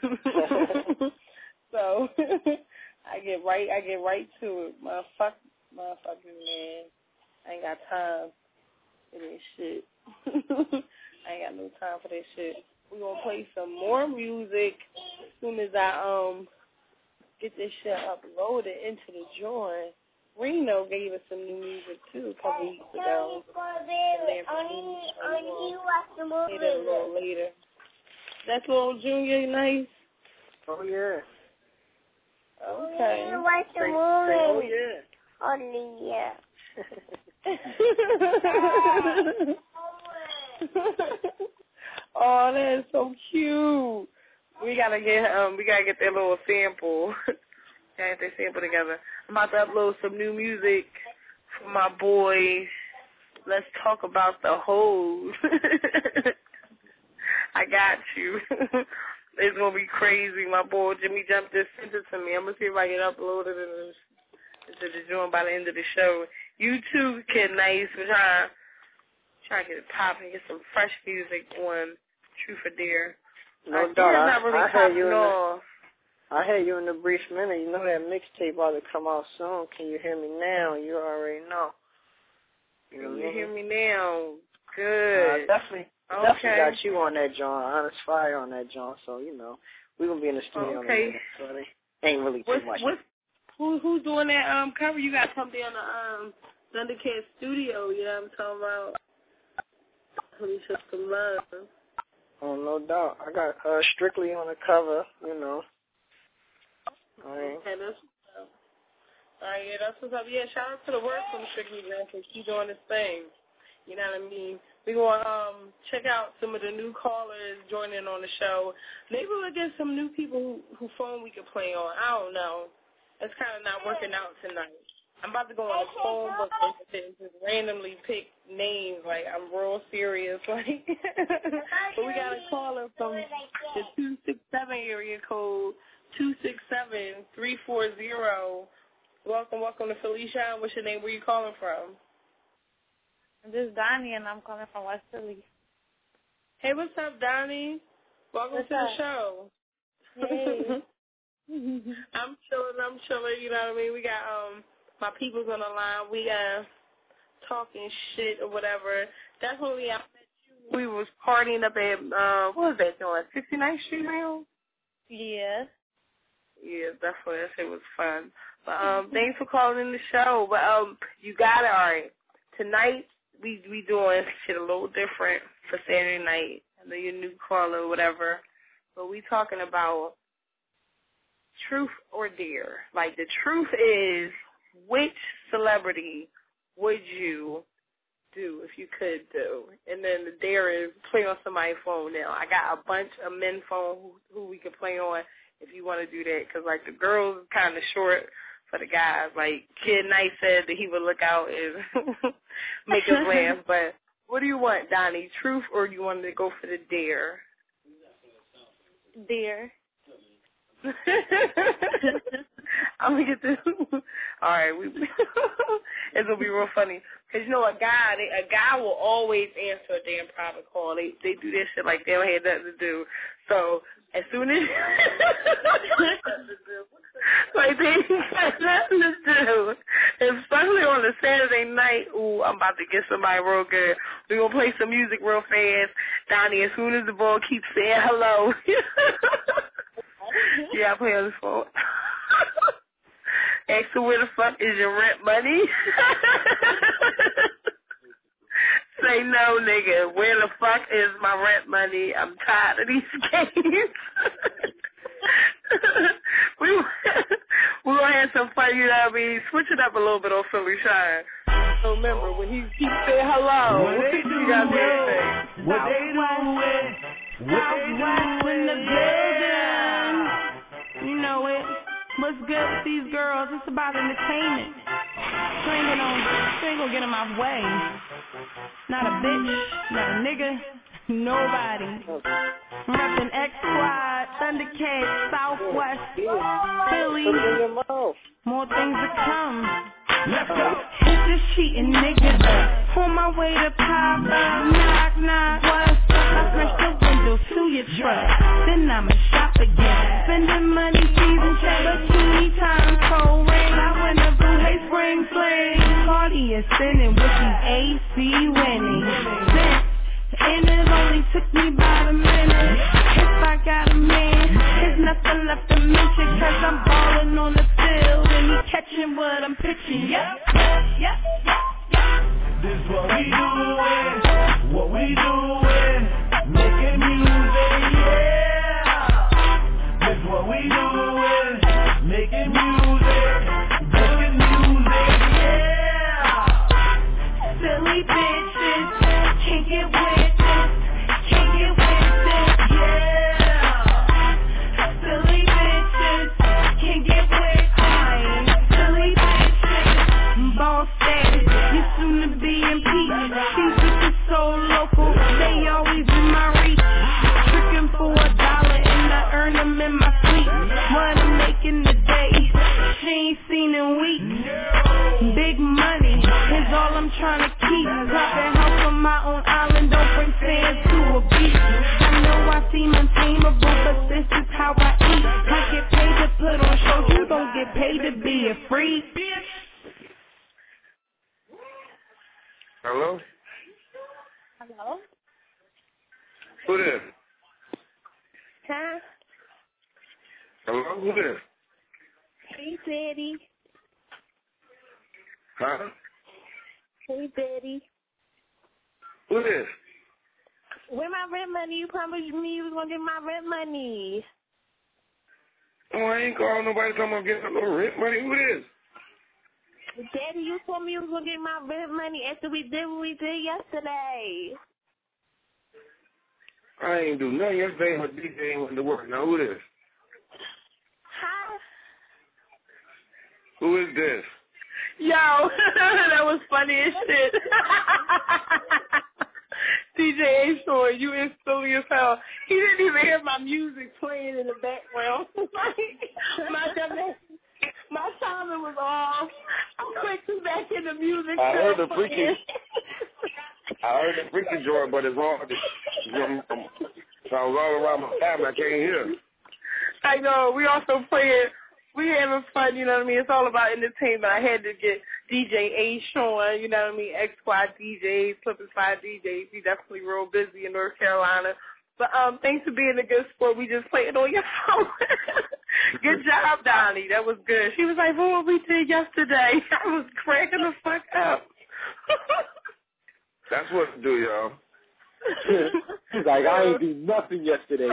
So I get right to it. Motherfucking man. I ain't got time for this shit. I ain't got no time for this shit. We're gonna play some more music as soon as I get this shit uploaded into the joint. Reno gave us some new music too a couple weeks ago. Play that a little later. That's little Junior nice. Oh yeah. Okay. Oh yeah. Only yeah. Oh, that is so cute. We gotta get that little sample. Gotta get that sample together. I'm about to upload some new music for my boys. Let's talk about the hoes. I got you. It's gonna be crazy. My boy Jimmy Jump just sent it to me. I'm gonna see if I can upload it into the joint by the end of the show. You too, Kid Nice. We're trying to get it popping, get some fresh music on Truth or Dare. No doubt. Not really popping off. I had you in the brief minute. You know that mixtape about to come out soon. Can you hear me now? You already know. You know you hear me now? Good. Definitely got you on that joint. Honest Fire on that joint. So, you know, we're going to be in the studio on that. So they ain't really too much. Who's doing that cover? You got something on the Thundercat Studio, you know what I'm talking about? Who's just some love. Oh, no doubt. I got Strictly on the cover, you know. Okay, that's what's up. All right, yeah, that's what's up. Yeah, shout out to the work from Strictly, man, because he's doing his thing. You know what I mean? We're going to check out some of the new callers joining on the show. Maybe we'll get some new people who phone we could play on. I don't know. It's kind of not working out tonight. I'm about to go on the phone book and just randomly pick names. Like, I'm real serious. Like, but we got a caller from the 267 area code, 267-340. Welcome to Felicia. What's your name? Where you calling from? This is Donnie, and I'm calling from West Philly. Hey, what's up, Donnie? Welcome to the show. Hey. I'm chilling, you know what I mean? We got my peoples on the line. We talking shit or whatever. That's when I met you. We was partying up at what was that doing? 69th Street now? Yeah. Yeah, definitely. That shit was fun. But thanks for calling in the show. But you got it all right. Tonight we doing shit a little different for Saturday night. I know you're a new caller or whatever. But we talking about truth or dare. Like, the truth is, which celebrity would you do, if you could do. And then the dare is play on somebody's phone now. I got a bunch of men phone who we can play on if you want to do that, because, like, the girls is kind of short for the guys. Like, Kid Night said that he would look out and make us laugh. But what do you want, Donnie? Truth, or do you want to go for the dare? Dare. I'm going to get this. All right. It's going to be real funny. Because, you know, a guy will always answer a damn private call. They do this shit like they don't have nothing to do. So, as soon as like they got nothing to do, especially on a Saturday night, ooh, I'm about to get somebody real good. We're going to play some music real fast. Donnie, as soon as the ball keeps saying hello. Yeah, I play on the phone. Ask her, where the fuck is your rent money? Say no, nigga. Where the fuck is my rent money? I'm tired of these games. We're going to have some fun, you know what I mean? Switch it up a little bit on Philly Shine. So remember, when he keeps saying hello, what they do, you got to say. What they do, Southwest in the building. You know it. What's good with these girls? It's about entertainment. You ain't gonna get in my way. Not a bitch, not a nigga, nobody. I'm reppin' X Squad, Thundercats, Southwest, Philly. More things to come. Let's go. Hit the cheating niggas up. On my way to pop up. Knock, knock, what's up? I smash the window to your truck. Then I'ma shop again. Spending money, season check. Bikini time, cold rain. I win a blue, hey, spring fling. Party is spinning with these AC winning. And it only took me about a minute. If I got a man, there's nothing left to mention, cause I'm ballin' on the field and he catching what I'm pitching. Yep. This what we doing, making music, yeah. This what we doing, making music, yeah. Silly bitches, can't get with this, yeah. Silly bitches, can't get with this. Silly bitches, boss status, you soon to be impeached. These bitches so local, they always in my reach. Tricking for $1 and I earn them in my sleep. What I'm making today, she ain't seen in weeks. Big money is all I'm trying to keep. Private house on my own island, don't bring fans to a beach. I know I seem untamable, but this is how I eat. I get paid to put on shows, you don't get paid to be a freak. Hello? Hello? Who this? Huh? Hello? Who this? Hey, Daddy. Huh? Hey, Daddy. Who this? Where my rent money? You promised me you was going to get my rent money. Oh, I ain't calling nobody talking about getting no rent money. Who this? Daddy, you told me you was going to get my rent money after we did what we did yesterday. I ain't do nothing yesterday, but DJ ain't went to work. Now, who this? Huh? Who is this? Yo, that was funny as shit. DJ A-Shore, you is silly as hell. He didn't even hear my music playing in the background. My timing was off. I clicked back in the music. I heard the freaky joint, but it's hard to, so I was all around my cabinet. I can't hear. I know. We also playing. We having fun, you know what I mean? It's all about entertainment. I had to get DJ A-Shore, you know what I mean? X Squad DJs, Flippin' Spot DJs. He's definitely real busy in North Carolina. But thanks for being a good sport. We just played on your phone. Good job, Donnie. That was good. She was like, what we did yesterday? I was cracking the fuck up. That's what to do, y'all. He's like, I ain't do nothing yesterday.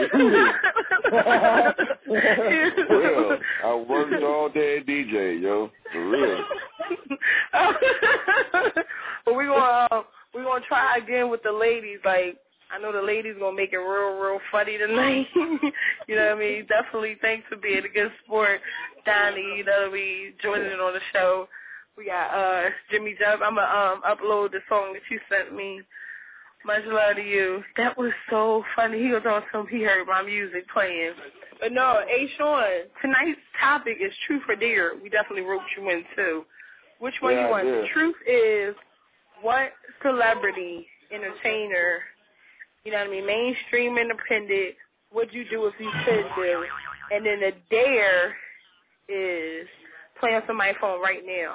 For real. I worked all day at DJ, yo. For real. But we're going to try again with the ladies. Like, I know the ladies going to make it real funny tonight. You know what I mean? Definitely thanks for being a good sport, Donnie. You know what I mean? Joining in on the show. We got Jimmy Jump. I'm going to upload the song that you sent me. Much love to you. That was so funny. He was on some, he heard my music playing. But no, A. Sean, tonight's topic is Truth or Dare. We definitely roped you in, too. Which one you want? The truth is, what celebrity, entertainer, you know what I mean, mainstream, independent, what'd you do if you could do? And then the dare is play on somebody's phone right now.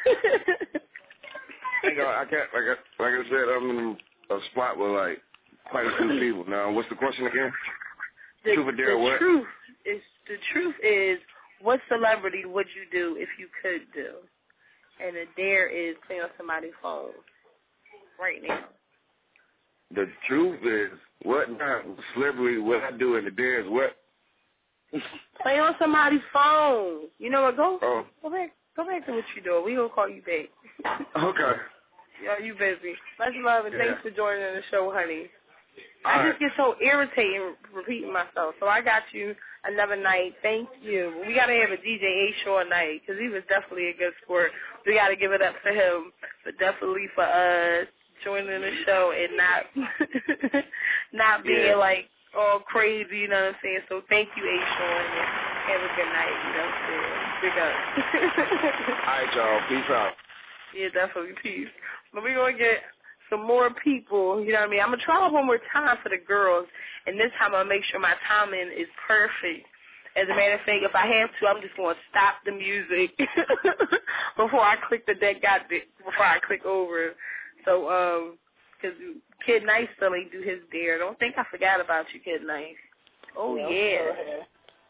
I can't, like I said, I'm in a spot with, like, quite a few people. Now, what's the question again? Truth or dare what? The truth is, what celebrity would you do if you could do? And the dare is play on somebody's phone right now. The truth is, what celebrity would I do, and the dare is what? Play on somebody's phone. You know what? Go back to what you're doing. We gonna call you back. Okay. Yeah, you busy. Much love and thanks for joining the show, honey. All I just get so irritated repeating myself. So I got you another night. Thank you. We got to have a DJ A. Shaw night because he was definitely a good sport. We got to give it up for him, but definitely for us joining the show and not being like all crazy, you know what I'm saying? So thank you, A. Shaw, and have a good night, you know what I'm saying? Big up. All right, y'all. Peace out. Yeah, definitely. Peace. But we're going to get some more people, you know what I mean? I'm going to try one more time for the girls, and this time I'll make sure my timing is perfect. As a matter of fact, if I have to, I'm just going to stop the music before I click before I click over. So, because Kid Nice still ain't do his dare. Don't think I forgot about you, Kid Nice. Oh, yeah.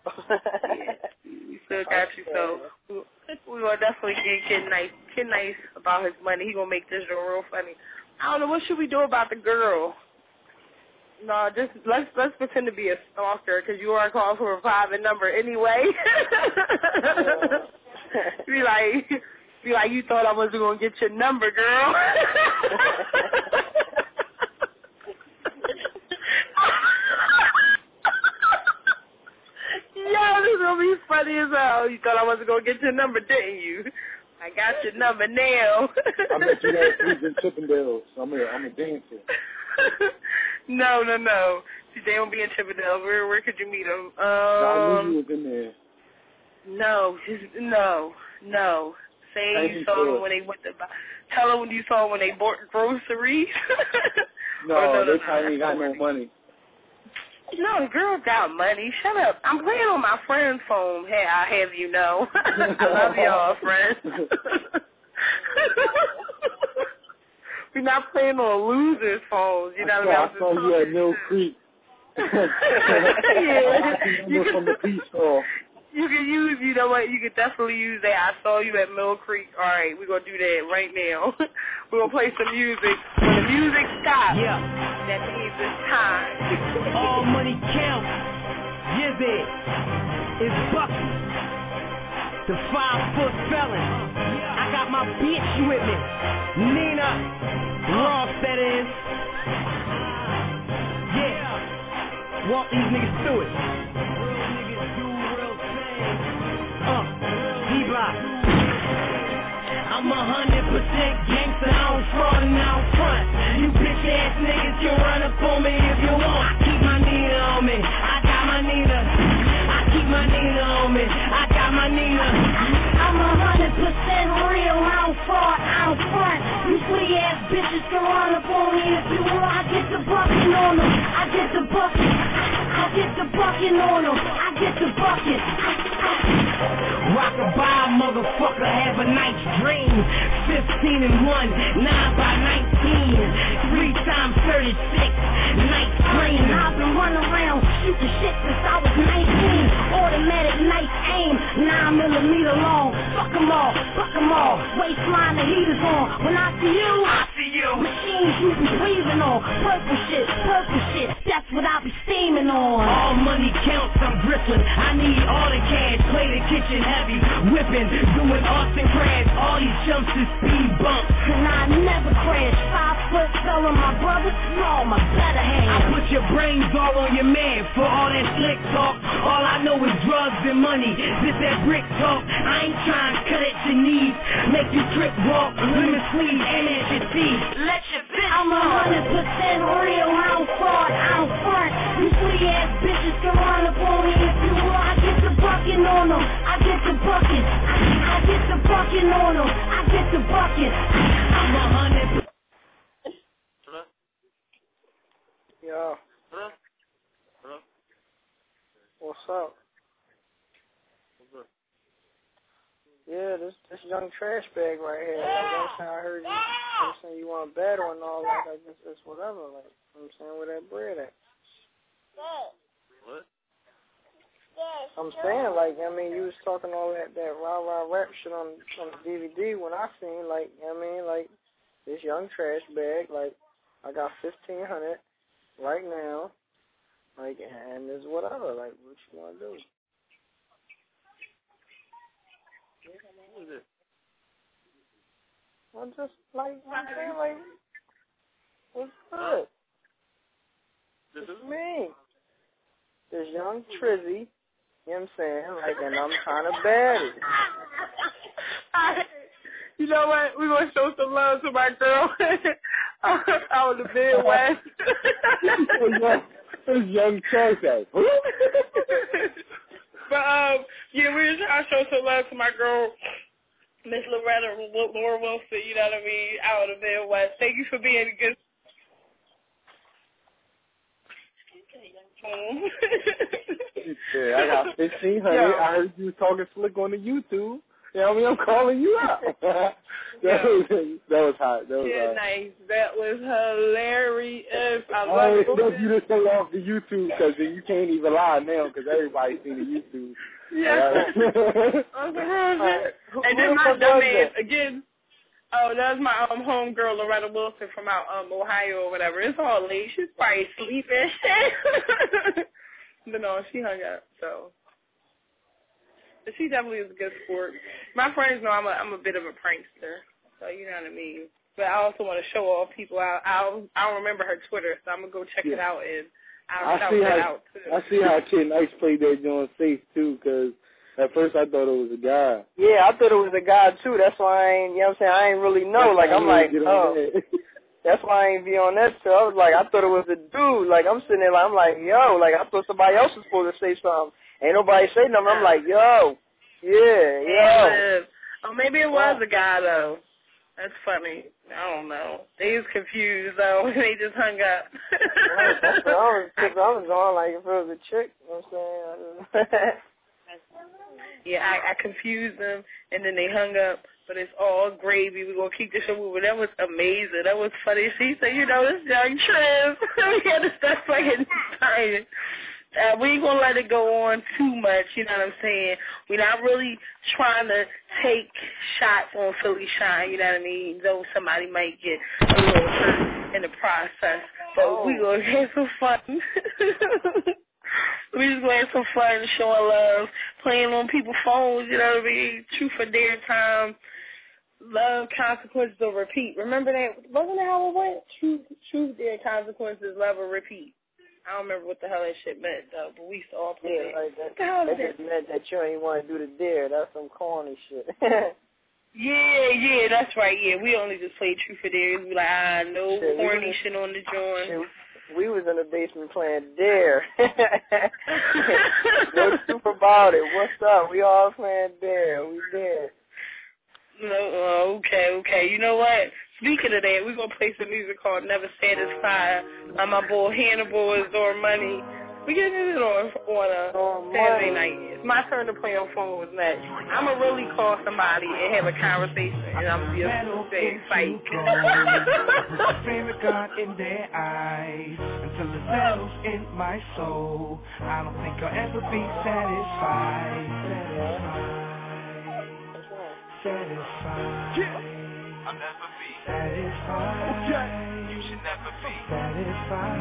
We still got you, so we're going to definitely get Kid Nice about his money. He going to make this show real funny. I don't know, what should we do about the girl? No, just let's pretend to be a stalker because you are calling for a private number anyway. Be like, you thought I wasn't going to get your number, girl. Yo, this is going to be funny as hell. You thought I wasn't going to get your number, didn't you? I got your number now. I met you last week in Chippendales. I'm a dancer. No. They don't be in Chippendales. Where could you meet them? I knew you was in there. No. Say you saw them when they went to buy. Tell them when you saw them when they bought groceries. No, they probably ain't got no money. No, the girl got money. Shut up. I'm playing on my friend's phone. Hey, I have you know. I love y'all, friends. We're not playing on losers' phones. You know what I mean? I saw you at Mill Creek. Yeah. You from the peace hall. You can use, you know what, you can definitely use that. I saw you at Mill Creek. All right, we're going to do that right now. We're going to play some music. When the music stops, that means it's time. All money counts. Yizzy is Bucky, the 5-foot felon. I got my bitch with me, Nina Ross, that is. Yeah, walk these niggas through it. D-Block. I'm 100% gangster, I don't fraud and I don't front. You bitch ass niggas can run up on me if you want. I keep my Nina on me, I got my Nina. I keep my Nina on me, I got my Nina. I'm 100% real, I don't fraud, I don't front. You free ass bitches can run up on me if you want. I get the bucket on them, I get the bucket. I get the bucket on them, I get the bucket. Rock-a-bye, motherfucker, have a nice dream. 15 and 1, 9 by 19. 3 times 36, night cream. I've been running around shooting shit since I was 19. Automatic night aim, 9mm long. Fuck them all. Waistline, the heaters on. When I see you, machines you be breathing on. Purple shit, that's what I be steaming on. All money counts, I'm bristling. I need all the cash, play the kitchen heavy, whipping, doing arts and crafts. All these jumps is speed bumps, and I never crash. 5 put all of my brothers, all my better hands. I put your brains all on your man for all that slick talk. All I know is drugs and money. This that brick talk. I ain't trying to cut at your knees. Make you trick walk, women sleeve, and at your teeth. Let your bitch I'm 100% real, I don't fraud, I don't front. You free ass bitches can run up on me if you want. I get the bucket on them, I get the bucket. I get the bucket on them, I get the bucket. I'm 100%. Yo. Hello? Hello? What's up? What's up? Yeah, this young trash bag right here. Like, I'm saying, I heard you saying you want a battle and all that. Like, it's whatever. Like, I'm saying, where that bread at? What? I'm saying, like, I mean, you was talking all that rah-rah rap shit on the DVD when I seen, like, I mean, like, this young trash bag, like, I got $1,500 right now, like, and it's whatever, like, what you want to do? Who is it? I'm just, like, I'm saying, like, what's good? This is me. This young Trizzy, you know what I'm saying, like, and I'm trying to bat it. You know what? We're going to show some love to my girl out of the Midwest. This young Thursday. But, yeah, we're trying to show some love to my girl, Miss Loretta Laura Wilson, you know what I mean, out of the Midwest. Thank you for being a good... Yeah, I got 1,500. I heard you talking slick on the YouTube. You know what I mean? I'm calling you out. that was hot. That was hot. Nice. That was hilarious. I love I it. expect you to stay off the YouTube because you can't even lie now because everybody's seen the YouTube. Yeah. And then my dumb ass, again, that was my homegirl Loretta Wilson from out Ohio or whatever. It's all late. She's probably sleeping. But no, she hung up, so. But she definitely is a good sport. My friends know I'm a bit of a prankster, so you know what I mean. But I also want to show off people. I don't remember her Twitter, so I'm gonna go check it out and I'll shout it out too. I see how Kid Nice played that joint safe too, because at first I thought it was a guy. Yeah, I thought it was a guy too. That's why I ain't, you know what I'm saying, I ain't really know. Like, I'm like, oh. That's why I ain't be on that show. I was like, I thought it was a dude. Like, I'm sitting there, like, I'm like, yo, like, I thought somebody else was supposed to say something. Ain't nobody say nothing. I'm like, yo, yeah. Oh, maybe it was a guy, though. That's funny. I don't know. They was confused, though. They just hung up. I was going like if it was a chick. You know what I'm saying? Yeah, I confused them, and then they hung up. But it's all gravy. We're going to keep the show moving. That was amazing. That was funny. She said, you know, this young Triv. We had to start fucking dying. We ain't going to let it go on too much, you know what I'm saying? We're not really trying to take shots on Philly Shine, you know what I mean? Though somebody might get a little hurt in the process. But we going to have some fun. We just going to have some fun, showing love, playing on people's phones, you know what I mean? Truth or Dare time. Love, consequences, or repeat. Remember that? Wasn't that how it went? Truth, Dare, consequences, love, or repeat. I don't remember what the hell that shit meant, though, but we used to all play that. Like that. What the hell is just meant that you ain't want to do the dare. That's some corny shit. Yeah, that's right. Yeah, we only just played Truth or Dare. We like, no corny shit on the joint. We was in the basement playing Dare. No truth about it. What's up? We all playing Dare. We dare. No, okay. You know what? Speaking of that, we're going to play some music called Never Satisfied by my boy Hannibal Azor Money. We're getting it on a Saturday night. It's my turn to play on phones next. I'm going to really call somebody and have a conversation, and I'm going to be a fight. Flame of God in their eyes until it settles in my soul. I don't think I'll ever be satisfied. I'll never be satisfied. You should never be satisfied.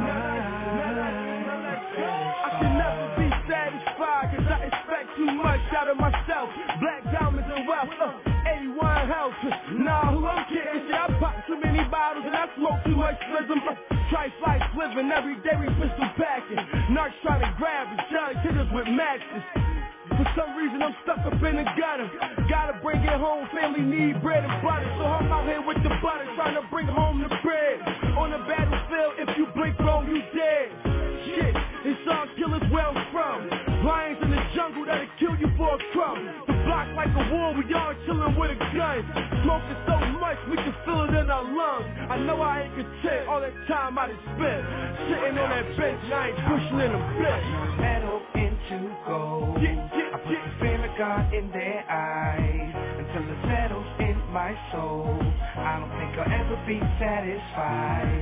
I can never be satisfied cause I expect too much out of myself. Black diamonds and wealth, A1 health. Nah, who I'm kidding? Shit, I pop too many bottles and I smoke too much rhythm. Tri-flights living, every day we pistol packing. Narcs trying to grab us, Charlie hitters with matches. For some reason I'm stuck up in the gutter. Gotta bring it home, family need bread and butter. So I'm out here with the butter, trying to bring home the bread. On the battlefield, if you blink wrong, you dead. Shit, it's all killers where I'm from. Lions in the jungle that'll kill you for a crumb. The block like a war, we all chillin' with a gun. Smoking so much, we can feel it in our lungs. I know I ain't content all that time I done spent sitting on that bench, and I ain't pushing in a bitch. Metal into gold. I put the fear of God in their eyes until it settles in my soul. I don't think I'll ever be satisfied.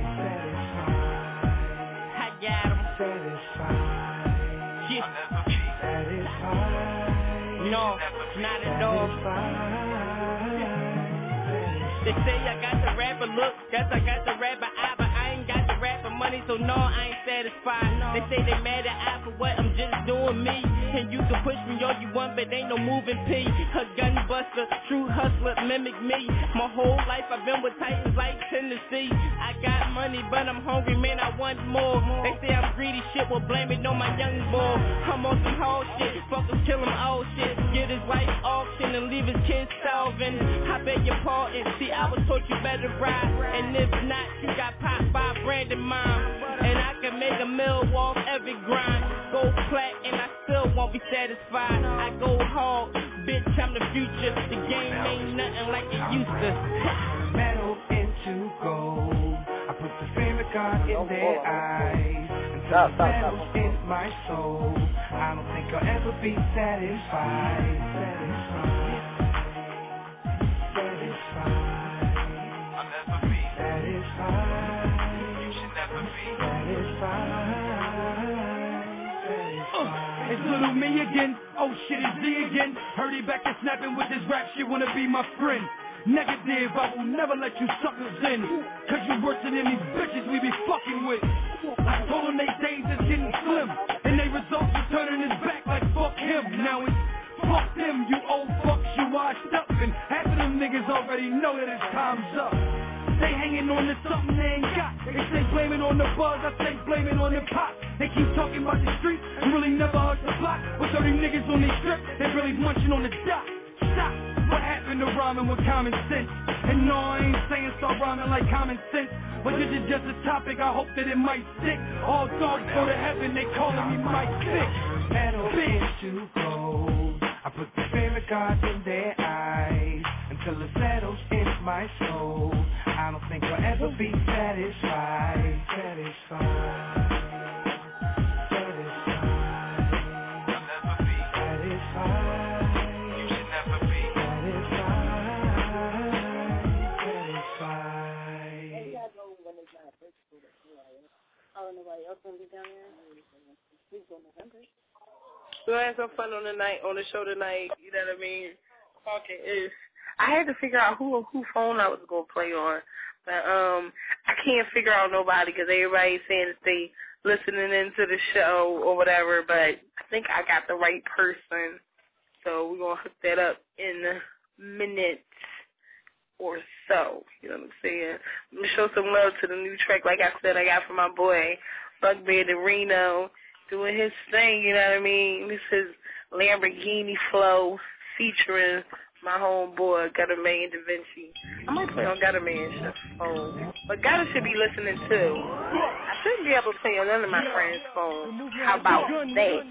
I got 'em. Satisfied. Yeah. I'll never be satisfied. No, not at all. They say I got the rapper look, guess I got the rapper eye, but I ain't got the rapper money, so no, I ain't satisfied. They say they mad at I for what I'm just doing me. And you can push me all you want, but ain't no moving P. A gun buster, true hustler, mimic me. My whole life I've been with Titans like Tennessee. I got money, but I'm hungry, man, I want more. They say I'm greedy, shit, will blame it on my young boy. I'm on some whole shit, fuckers kill him all shit. Get his wife auction and leave his kids starving. I beg your pardon, see I was taught you better ride. And if not, you got popped by Brandon Mine. And I can make a mill off every grind. Go plat and I still won't be satisfied. I go hard, bitch, I'm the future. The game ain't nothing like it used to. Metal into gold. I put the fear of God in their eyes until it settles in my soul. I don't think I'll ever be satisfied. I'll never be satisfied. You should never be satisfied. It's little me again, oh shit, it's D again. Heard he back and snapping with this rap shit, wanna be my friend. Negative, I will never let you suckers in, cause you worse than any bitches we be fucking with. I told them they days is getting slim, and they results are turning his back like fuck him. Now it's fuck them, you old fucks, you washed up, and half of them niggas already know that it's time's up. They hanging on to something they ain't got. They say blame it on the buzz, I say blame it on the pop. They keep talking about the streets and really never hurt the block. With 30 niggas on their strip, they really munching on the dot. Stop. What happened to rhyming with common sense? And no, I ain't saying start rhyming like common sense, but this is just a topic, I hope that it might stick. All dogs go to heaven, they calling me Mike Sick. Metal into gold. I put the fear of God in their eyes until it settles in my soul. I don't think I'll ever be satisfied. Satisfied. I'll never be satisfied. You should never be satisfied. Oh, nobody else gonna be down there? We're gonna have some fun on the show tonight. You know what I mean? Talking is. I had to figure out who phone I was gonna play on, but I can't figure out nobody because everybody's saying that they listening into the show or whatever. But I think I got the right person, so we're gonna hook that up in a minute or so. You know what I'm saying? I'm gonna show some love to the new track, like I said, I got from my boy Bugbear de Reno doing his thing. You know what I mean? This is Lamborghini Flow featuring my homeboy, Gutter Man Da Vinci. I might play on Gutter Man's phone. But Gutter should be listening too. I shouldn't be able to play on none of my friends' phones. How about that?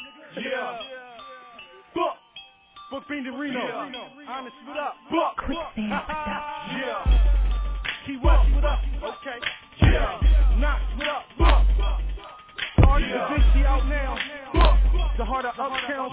Bugbear de Reno. Honest, what up? Quicksand Production. Key West, what up? Okay. Knox, what up? Artie Da Vinci out now. The heart of Uptown.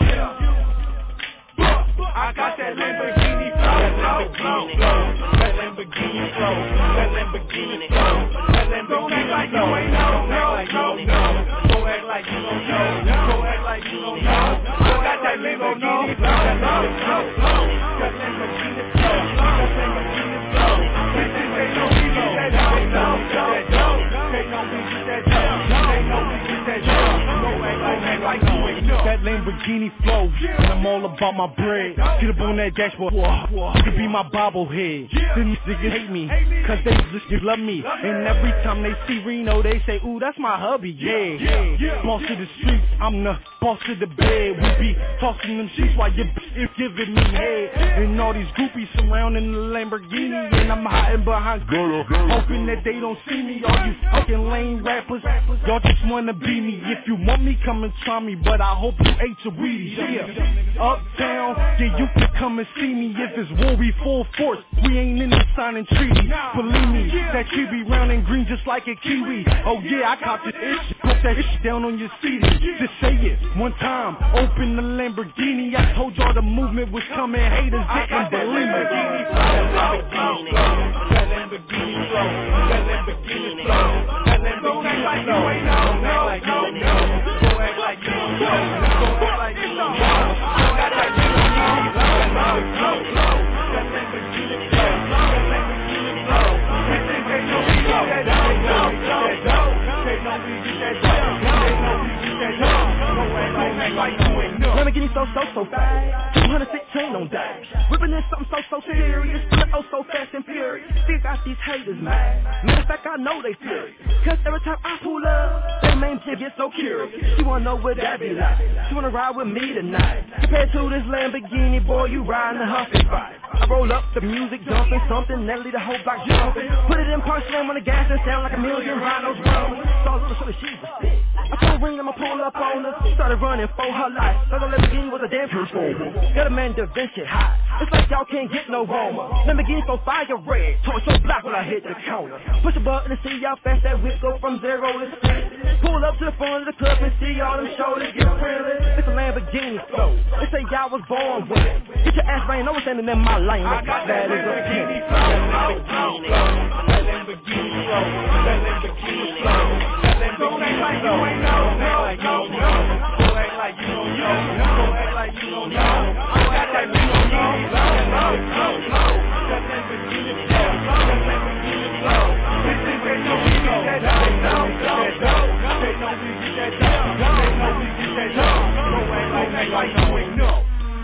I got that Lamborghini flow, that Lamborghini flow, that Lamborghini flow, that Lamborghini flow, that Lamborghini flow. Don't act like you ain't know, don't act like you don't know, don't act like you don't know. I got that Lamborghini flow, that Lamborghini flow, that Lamborghini flow, that Lamborghini flow. Bitches, they know we get that dope, they know we get that dope, they know we get that dope. Don't act like you ain't know. that Lamborghini flow, and I'm all about my bread. Get up on that dashboard, you can be my bobblehead. Then these niggas hate me, cause they just love me. And every time they see Reno, they say, ooh, that's my hubby, yeah. Boss to the streets, I'm the boss to the bed. We be tossing them sheets while your bitch is giving me head. And all these groupies surrounding the Lamborghini, and I'm hiding behind girl, hoping that they don't see me. All you fucking lame rappers, y'all just wanna be me. If you want me, come and try me, but I hope you ate your Wheaties. Yeah, uptown, yeah, you can come and see me. If it's war, we full force. We ain't in the signing treaty. Believe me, that tree be round and green just like a kiwi. Oh yeah, I caught this itch. Put that itch down on your CD. Just say it one time. Open the Lamborghini. I told y'all the movement was coming. Haters didn't believe me. Lamborghini so fast, 216 on dash. Whipping in something so serious, feeling so fast and furious. Still got these haters mad. Matter of fact, I know they furious. Cause every time I pull up, that main chick gets so curious. She wanna know what that be like. She wanna ride with me tonight. Compared to this Lamborghini, boy, you riding the Huffy vibe. I roll up, the music jumping, something that lead the whole block jumping. Put it in punch slam on the gas and sound like a million rhinos roaming. So she was sick. I told Ring I'ma pull up on her. Started running for her life. Thought the Lamborghini was a damn transformer. Got a man Da Vinci high. It's like y'all can't get no warmer. Lamborghini so fire red. Torch so black when I hit the counter. Push a button and see how fast that whip go from 0 to 60. Pull up to the front of the club and see all them shoulders get friendly. It's a Lamborghini flow. They say y'all was born with it. Get your ass right, no one standing in my lane. I got that is a Lamborghini flow. That Lamborghini flow. That Lamborghini flow. Don't act like you ain't know. Don't act like you don't know. Don't act like you don't know. Don't act like you don't know. That Lamborghini flow. That Lamborghini flow. This is where no we get that dough. They know we get that dough. They know we get that dough. Don't act like you ain't know.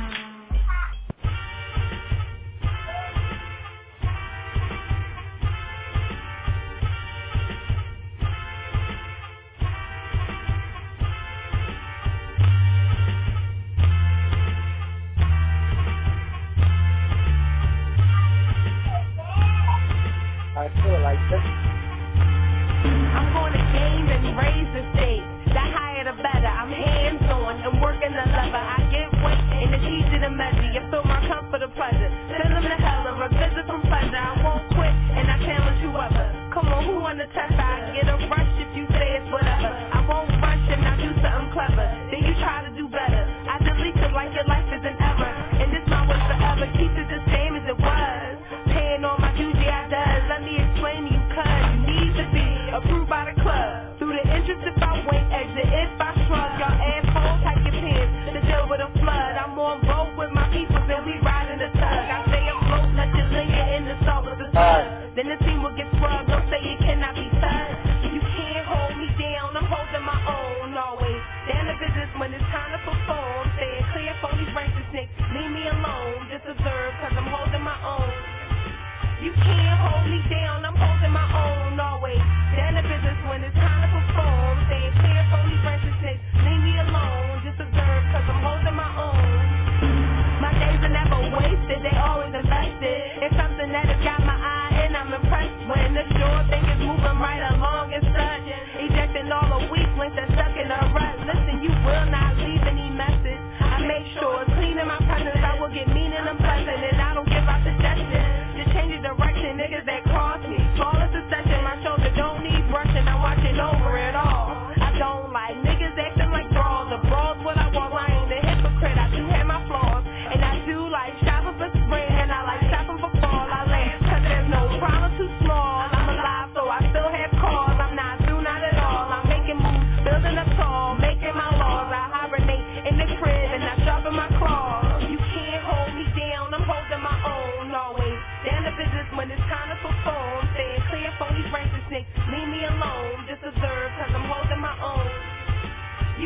I feel like this. I'm going to game and raise the stakes. The higher the better. I'm hands-on and working the lever. I get wet and it's easy to measure. You feel my comfort of pleasure. Send them to hell or a visit from pleasure. I won't quit and I challenge whoever. Come on, who on the test? I get a rush if you say it's whatever. I won't rush and I do something clever. Then you try to do better. I delete it like your life isn't ever. And this my was forever. Keep it the same as it was. Paying all my dues, yeah, I does. Let me explain to you, cuz you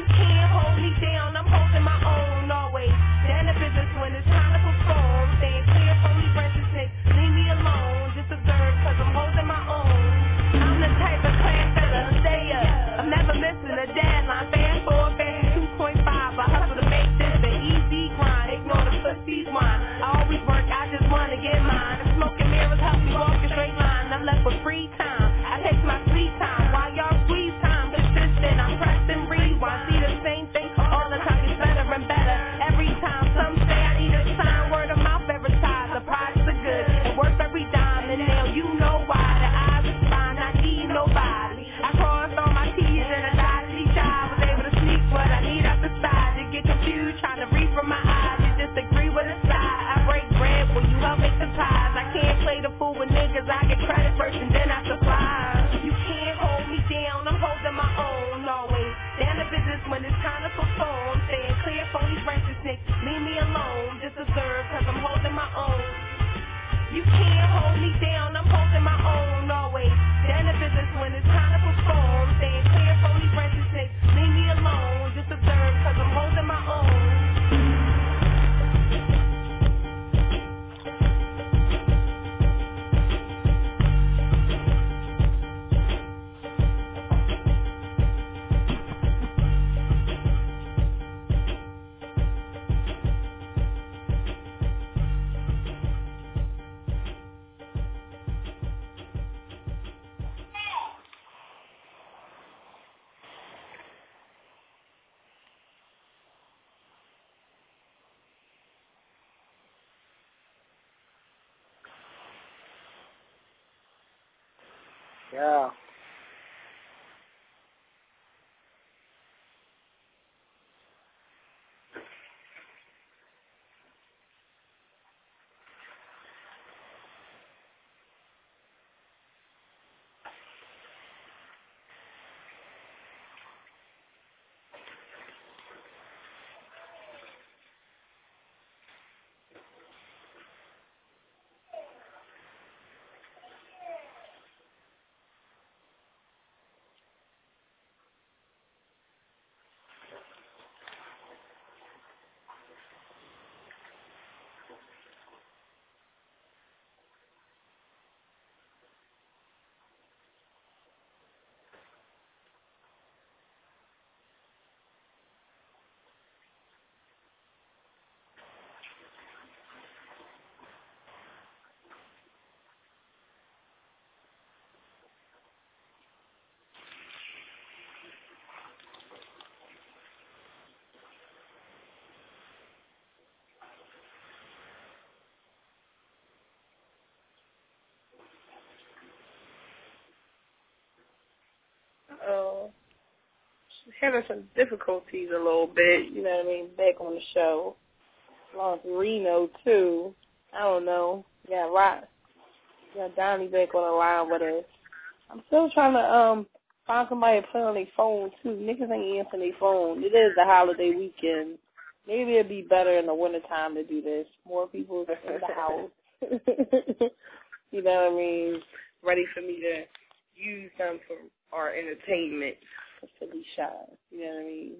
can't hold me down, I'm holding my own always. Down the business when it's time to perform. Staying clear from these branches, snakes. Leave me alone, just observe, cause I'm holding my own. I'm the type of class that'll stay up. I'm never missing a deadline. Fast forward, fast 2.5. I hustle to make this an easy grind. Ignore the pussy's wine. I always work, I just wanna get mine. The smoking mirrors help me walk a straight line. I'm left with free time. I take my sweet time while y'all squeeze time. Consistent, I'm pressing rewind. See the same thing all the time. It's better and better every time. Some say I need a sign, word of mouth advertise. The price are good and worth every dime. And now you know why the eyes is fine. I need nobody. I crossed all my T's and I dotted each I. Was able to sneak what I need out the side. You get confused trying to read from my eyes. You disagree with a side. I break bread when you help make the pies. I can't play the fool with niggas. I get credit first and then I supply. You can't hold me down. I'm holding my own always. Down the business when it's time to perform. Staying clear from these branches, snakes. Leave me alone. Just observe cause I'm holding my own. You can't hold me down. I'm holding my own always. Down the business when it's time to perform. Staying clear from these branches, snakes. Leave me alone. Just observe cause I'm holding my own. Yeah. She's having some difficulties a little bit, you know what I mean, back on the show. Lost Reno, too. I don't know. Got Donnie back on the line with us. I'm still trying to find somebody to play on their phone, too. Niggas ain't answering their phone. It is the holiday weekend. Maybe it'd be better in the wintertime to do this. More people in the house. You know what I mean? Ready for me to use them for our entertainment. Silly shot. You know what I mean?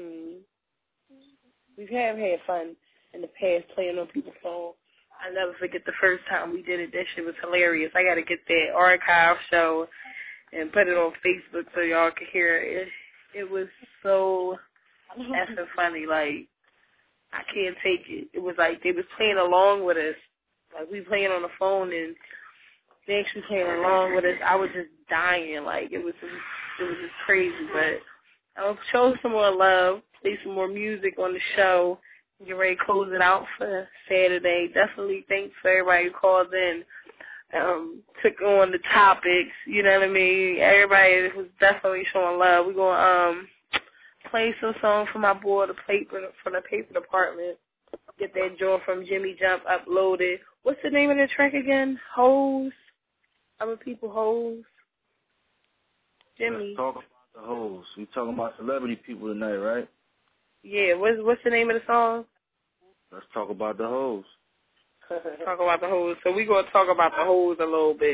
We have had fun in the past playing on people's phone. I never forget the first time we did it. That shit was hilarious. I got to get that archive show and put it on Facebook so y'all can hear it. It was so effing funny. Like, I can't take it. It was like they was playing along with us. Like, we playing on the phone and they actually playing along with us. I was just dying. Like, it was just crazy. But I'll show some more love, play some more music on the show, get ready to close it out for Saturday. Definitely thanks for everybody who called in, took on the topics, you know what I mean? Everybody was definitely showing love. We're going to play some songs for my boy, from the paper department. Get that joint from Jimmy Jump uploaded. What's the name of the track again? Hoes? Other people hoes? Jimmy. Let's talk about the hoes. We talking about celebrity people tonight, right? Yeah, what's the name of the song? Let's talk about the hoes. Talk about the hoes. So we're going to talk about the hoes a little bit.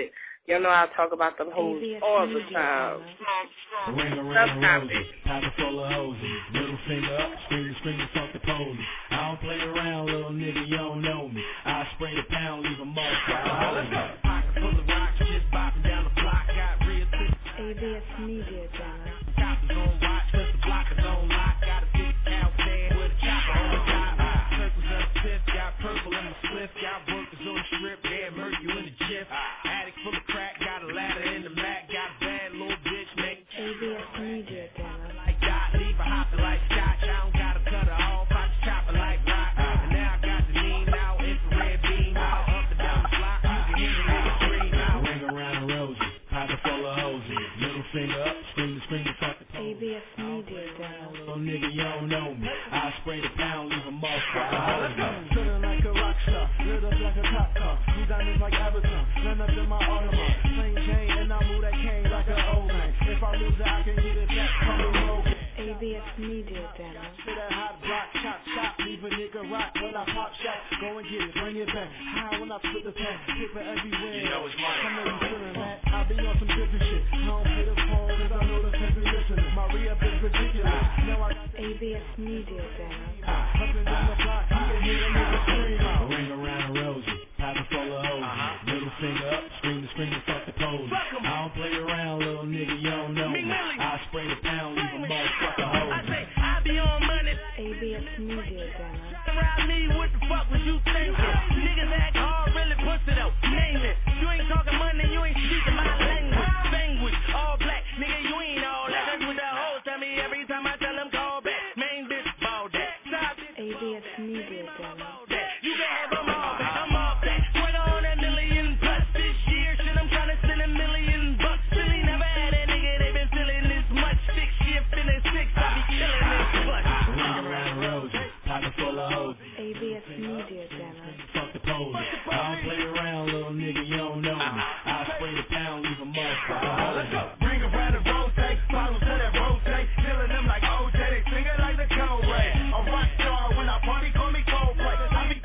You know I talk about them hoes all the time. Ring around roses, pocket full of hoses. Middle finger up, screaming, fuck the police. I don't play around, little nigga, you don't know me. I spray the pound, leave a motherfucker. Pocket full of rocks, just bopping down the block. Got real ABS Media Channel. Cops on watch, plus the block is on lock. Got a big out there with a chopper on the top. Circles up fifth, got purple in the slip. Got workers on the strip, yeah, murder you in the gif. Attic full of crack, got a ladder in the Mac. Got a bad little bitch, make ABS Media Channel. Like dot, leave her hopping like scotch. I don't gotta cut her off, I just chop her like rock. And now I got the lean out, infrared beam out, up and down the block. You can hear the nigga scream out. Ring around the roses, pocket full of hoses. Middle finger up, screaming, fuck the police. ABS Media Channel. Little nigga, you don't know me. I spray the pound, leave a motherfucker hose. Feeling like a rock star, lit up like a cop car. Blue diamonds like Avatar, none up in my Audemars. Same chain, and I move that cane like an old man. If I lose it, I can get it back from the road. ABS Media Channel. To that hot block, chop, leave a nigga rock when I pop shot. Go and get it, bring it back. High when I split the pack, paper everywhere. You know it's mine. I know you feeling that. I be on some different shit. I don't pay the phone, cause I know the fans be listening. My re-up is ridiculous. Now I got ABS Media Channel. Up and down the block, you can hear the nigga scream out. Ring around roses, pocket full of hoses. Middle finger up, screaming, fuck the police. I don't play around, little nigga, you don't know me. I spray the pound, leave a motherfucker hose. I say, I be on money. ABS Media Channel. Around me, what the fuck was you thinking? Niggas act hard, really pussy though. Name it. You ain't talking money, you ain't speaking my language. All black, nigga, you ain't all that. That's what the hoes tell me every time I tell them call back. Main bitch, ball that. Stop it. ABS Media Channel. You can have them all back. I'm all black. Put on that million plus this year. Shit, I'm trying to send $1 million bucks. Really never had a nigga, they been feeling this much. 6 shift in the 6, I be killing this bus. Ring around roses, pocket full of hoses. ABS Media Channel. Fuck the pose. I don't play around, little nigga, you don't know me. I spray the pound, leave a motherfucker. Let's go. Bring around the rotate, bottles to that rotate. Killing them like OJ, they sing it like the Cold Ray. A rock star when I party, call me Coldplay.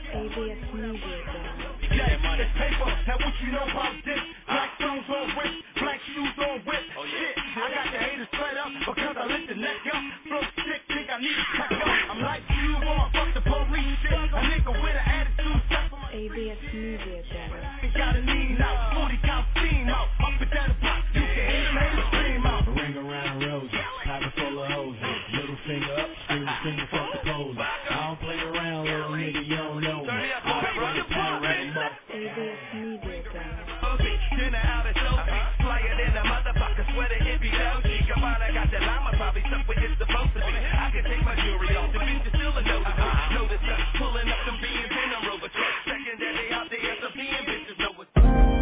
ABS Media Channel. Yeah, it's paper, now what you know about this? Black stones on wrist, black shoes on whip. Oh shit, I got the haters straight up because I lift the neck up. Flow sick, think I need to check up. I'm like you, wanna fuck the police shit. A nigga with an attitude, step for my ABS Media Channel. got a lean out, 40 count steam out. Up and down the block, you can hear them haters scream out. Ring around roses, pocket full of hoses. Middle finger up, screaming, fuck the police. I don't play around, little nigga, you don't know me. I spray the pound, right in my ABS Media Channel. Dinner out at Sophie, flyer than a motherfucker, sweater hippie Dolce. Gabbana got the llama, probably stuck where it's supposed to be. I can take my jewelry off, the bitch is still a notice. Notice us pulling up them beans in a Rover truck. Secondary out there, some being bitches know what's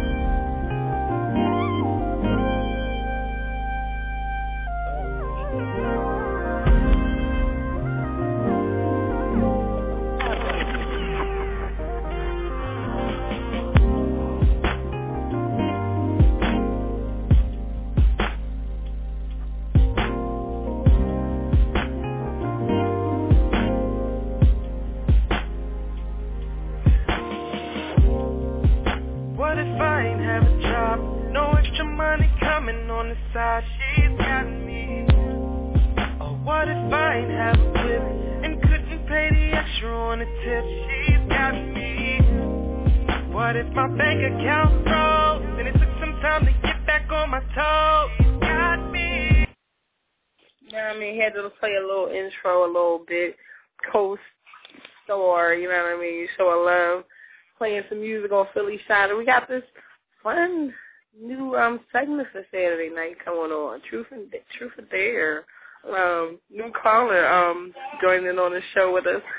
side, she's got me. Oh, what if I ain't have a whip and couldn't pay the extra on the tip? She's got me. What if my bank account froze and it took some time to get back on my toes? She's got me. You know what I mean? Had to play a little intro a little bit. Coast Store, you know what I mean? Show of love. Playing some music on Philly Shiner. We got this fun new segment for Saturday night coming on. Truth or Dare. New caller joining on the show with us.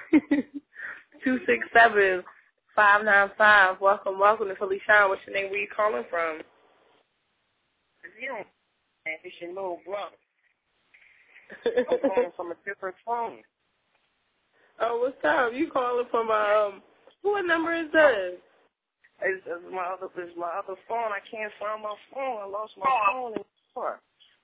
267-595. Welcome to Philly Shine. What's your name? Where you calling from? It's your little brother. I'm calling from a different phone. Oh, what's up? You calling from what number is this? It's my other phone. I can't find my phone. I lost my phone in the car.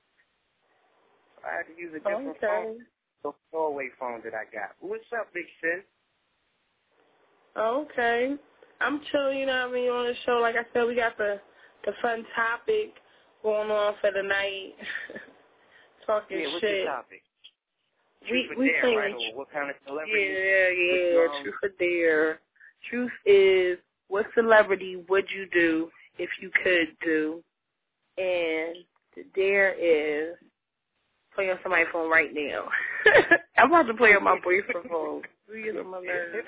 I had to use a different phone. The throwaway phone that I got. What's up, big sis? Okay. I'm chilling, you know what I mean, on the show. Like I said, we got the the fun topic going on for the night. Talking what's shit. the topic? We dare, playing right? Or what kind of celebrity? Yeah. Truth or dare. Truth is, what celebrity would you do if you could do? And the dare is play on somebody's phone right now. I'm about to play on my boyfriend's phone. You get on my nerves.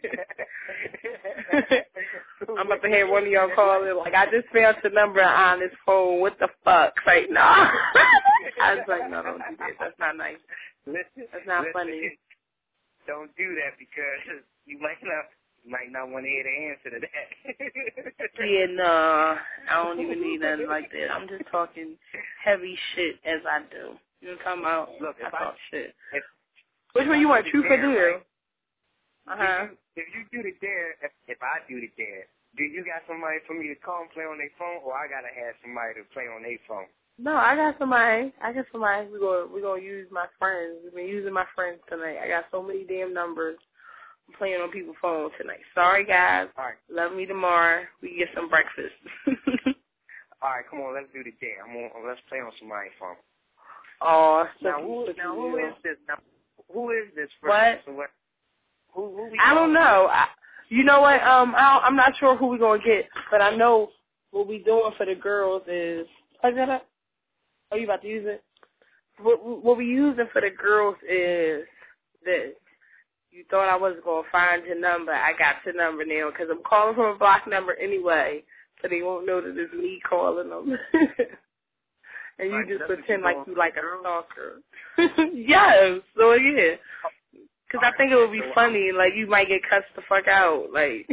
I'm about to have one of y'all call it like, I just found the number on his phone. What the fuck? Like, no. I was like, no, don't do that. That's not nice. That's not funny. Don't do that because you might not want to hear the answer to that. Yeah, no, I don't even need nothing like that. I'm just talking heavy shit as I do. You know what I'm talking about? Look, I talk shit. Which one you want, truth or dare? Right? If you do the dare, if I do the dare, do you got somebody for me to call and play on their phone, or I gotta have somebody to play on their phone? No, I got somebody. We're gonna use my friends. We've been using my friends tonight. I got so many damn numbers. I'm playing on people's phones tonight. Sorry, guys. All right. Love me tomorrow. We can get some breakfast. All right, come on, let's do the dare. Let's play on somebody's phone. Oh, now who is this? Now, who is this person? What? Who I don't know. You know what? I'm not sure who we're gonna get, but I know what we doing for the girls is. Plug that up. Oh, you about to use it? What we using for the girls is this. You thought I wasn't going to find your number. I got your number now because I'm calling from a block number anyway, so they won't know that it's me calling them. And you just pretend like you like a stalker. Yes. So, yeah. Because I think it would be funny. Like, you might get cussed the fuck out. Like.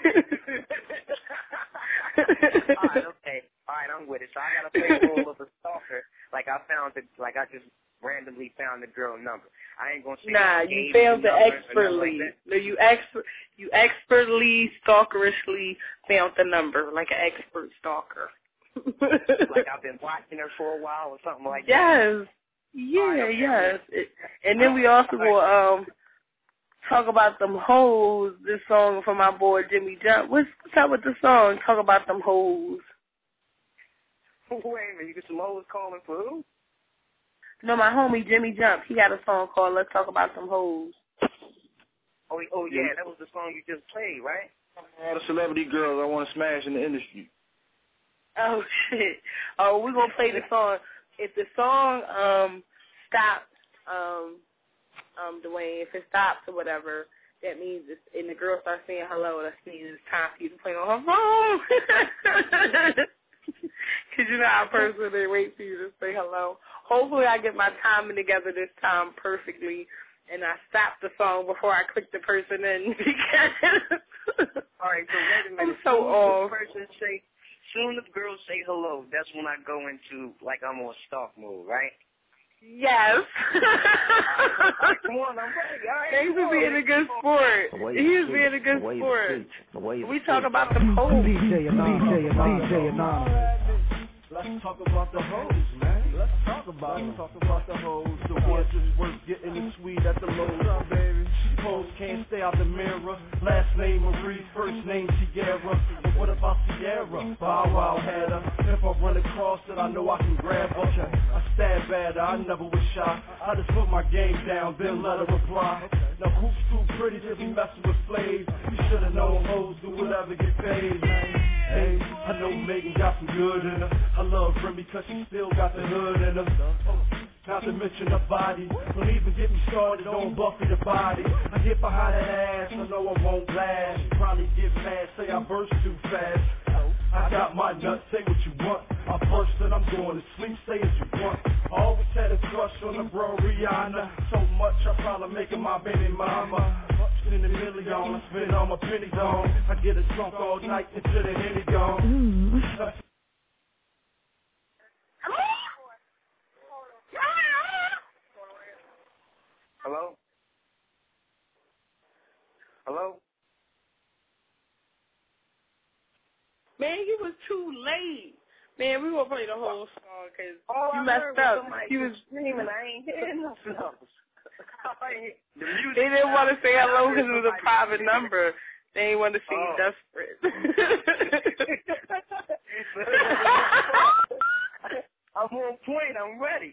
All right, okay. All right, I'm with it. So I got to play the role of a stalker. Like I just randomly found the girl number. I ain't gonna say. Nah, you failed it expertly. No, you expertly, stalkerishly found the number, like an expert stalker. Like I've been watching her for a while or something like that. Yes. Yeah, yes. And then we also will talk about them hoes. This song from my boy Jimmy Jump. What's up with the song? Talk about them hoes. Wait a minute, you get some hoes calling for who? No, my homie Jimmy Jump. He got a song called "Let's Talk About Some Hoes." Oh yeah, that was the song you just played, right? All the celebrity girls I want to smash in the industry. Oh shit! Oh, we're gonna play the song. If the song stops, Dwayne, if it stops or whatever, that means and the girl starts saying hello, that means it's time for you to play on her phone. Because you know how person they wait for you to say hello. Hopefully I get my timing together this time perfectly, and I stop the song before I click the person in. All right, so wait a minute. I'm so off. Soon as girls say hello, that's when I go into, like, I'm on stalk mode, right? Yes. Right, come on, I'm ready. All right, thanks for being a good sport. He's being a good sport. We talk about the hoes. DJ Anonymous. Let's talk about the hoes, man. Let's talk about the hoes. The ones that's worth getting the sweet at the low. What's up, baby? Hoes can't stay out the mirror. Last name Marie, first name Sierra. But what about Sierra? Bow Wow had her. If I run across it, I know I can grab her. I stab at her, I never was shy. I just put my game down, then let her reply. Now who's too pretty to be messing with slaves? You should've known hoes do whatever get paid, man. Hey, I know Megan got some good in her. I love Remy cause she still got the hood in her. Not to mention her body. Don't even get me started on Buffy the Body. I get behind that ass, I know I won't blast. She probably get mad, say I burst too fast. I got my nuts, say what you want. I burst and I'm going to sleep, say as you want. I always had a crush on the bro Rihanna. So much I probably make her my baby mama. In the million, I spend all my pennies on. I get a drunk all night until the Henny gone. Hello? Hello? Man, you was too late. Man, we won't play the whole song because you I messed up. You was screaming. I ain't hearing nothing else. They didn't want to say hello because it was a private number. They didn't want to seem desperate. I'm on point. I'm ready.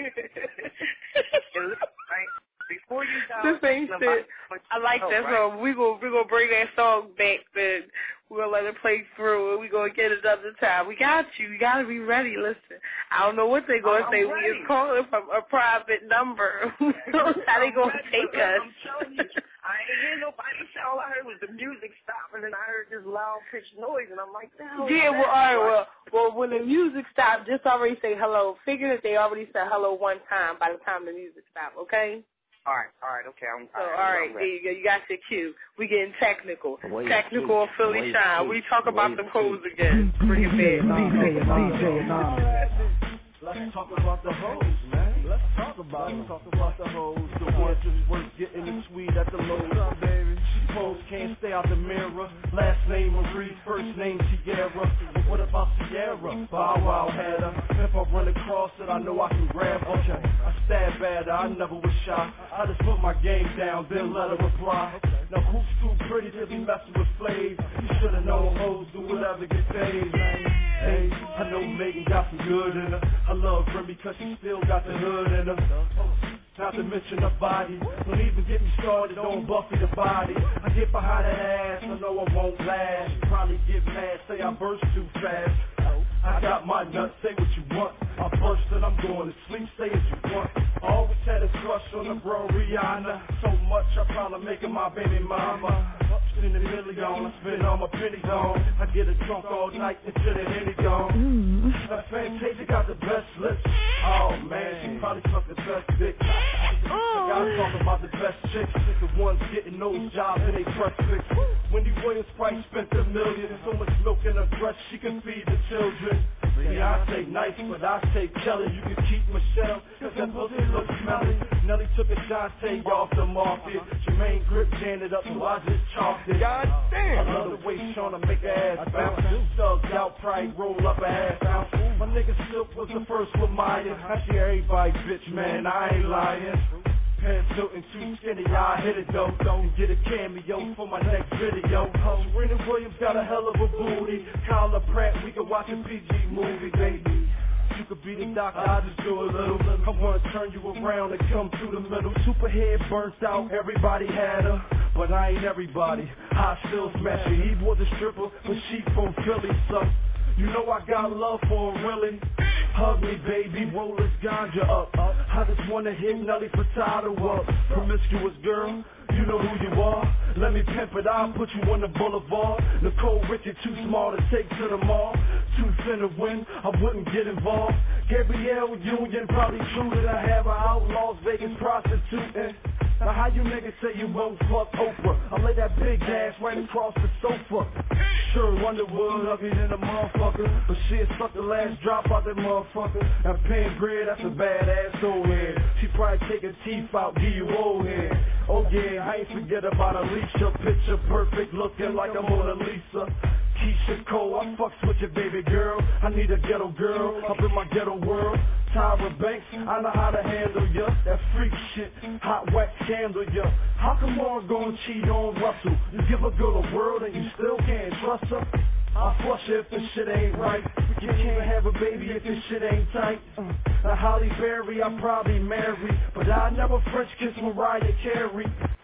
Before you this ain't shit. I like that song. We gonna bring that song back. Then we're gonna let it play through, and we gonna get it another time. We got you. You gotta be ready. Listen, I don't know what they gonna say. We is calling from a private number. How they gonna take us? I'm telling you, I ain't hear nobody say. All I heard was the music stop, and then I heard this loud pitched noise, and I'm like, no. Yeah, well, all right, well, when the music stopped, just already say hello. Figure that they already said hello one time by the time the music stopped. Okay. All right, okay. All right, there you go. You got your cue. We getting technical. Technical on Philly Shine. We talk about the pose again. Bring it back. Let's talk about the hoes, man. Let's talk about the hoes. The ones just worth getting the sweet at the low. Baby, she pose can't stay out the mirror. Last name Marie, first name Tierra. But what about Sierra? Bow Wow had her. If I run across it, I know I can grab her. Okay. I stab at her, I never was shy. I just put my game down, then let her reply. Now who's too pretty to be messing with Flav? You should've known hoes do whatever get paid. Hey, I know Megan got some good in her. I love Remy cause she still got the hood in her. Not to mention her body. Don't even get me started on Buffy the Body. I get behind her ass, I know I won't last. She probably get mad, say I burst too fast. I got my nuts, say what you want. I burst and I'm going to sleep, say what you want. Always had a crush on the bro Rihanna. So much I probably make her my baby mama. Spend a million, I spend all my pennies on. I get a drunk all night until the Henny gone. That Fantasia got the best lips. Oh man, she probably sucked the best dick. I gotta talk about the best chicks. The ones getting those jobs and they press fix. Wendy Williams probably spent $1 million. So much milk in her breast she can feed the children. Beyonce nice, but I say Kelly. You can keep Michelle, cause that pussy looks smelly. Nelly took a Shantae off the market. Jermaine Grip jammed up, so I just chalked it. God damn. I love the way Shauna make her ass bounce. Thugged out, probably roll up her ass out. My nigga Silk was the first with Maya. I see everybody, bitch, man, I ain't lying. Pants tilting too skinny, I hit it though. Don't get a cameo for my next video. Serena Williams got a hell of a booty. Kyla Pratt, we can watch a PG movie, baby. You could be the doctor, I just do a little. I wanna turn you around and come through the middle. Superhead burnt out, everybody had her, but I ain't everybody. I still smash her. He was a stripper, but she from Philly, so you know I got love for her, really. Hug me, baby, roll this ganja up. I just wanna hit Nelly Furtado up. Promiscuous girl, you know who you are. Let me pimp it, I'll put you on the boulevard. Nicole Richie, too small to take to the mall. Too thin to win, I wouldn't get involved. Gabrielle Union, probably true that I have her out. Las Vegas prostituting. Now how you niggas say you won't fuck Oprah? I lay that big ass right across the sofa. Sure, Underwood, ugly than a motherfucker, but shit, suck the last drop out that motherfucker. Now Pam Grier, that's a badass old head. She probably take her teeth out, give you old head. Oh yeah, I ain't forget about Alicia. Picture perfect, looking like a Mona Lisa. Keisha Cole, I fucks with your baby girl. I need a ghetto girl up in my ghetto world. Tyra Banks, I know how to handle ya. That freak shit, hot wax scandal ya. How come Lauren gon' cheat on Russell? You give a girl a world and you still can't trust her. I'll flush her if this shit ain't right. You can't have a baby if this shit ain't tight. Now Holly Berry, I'll probably marry, but I'll never French kiss Mariah Carey.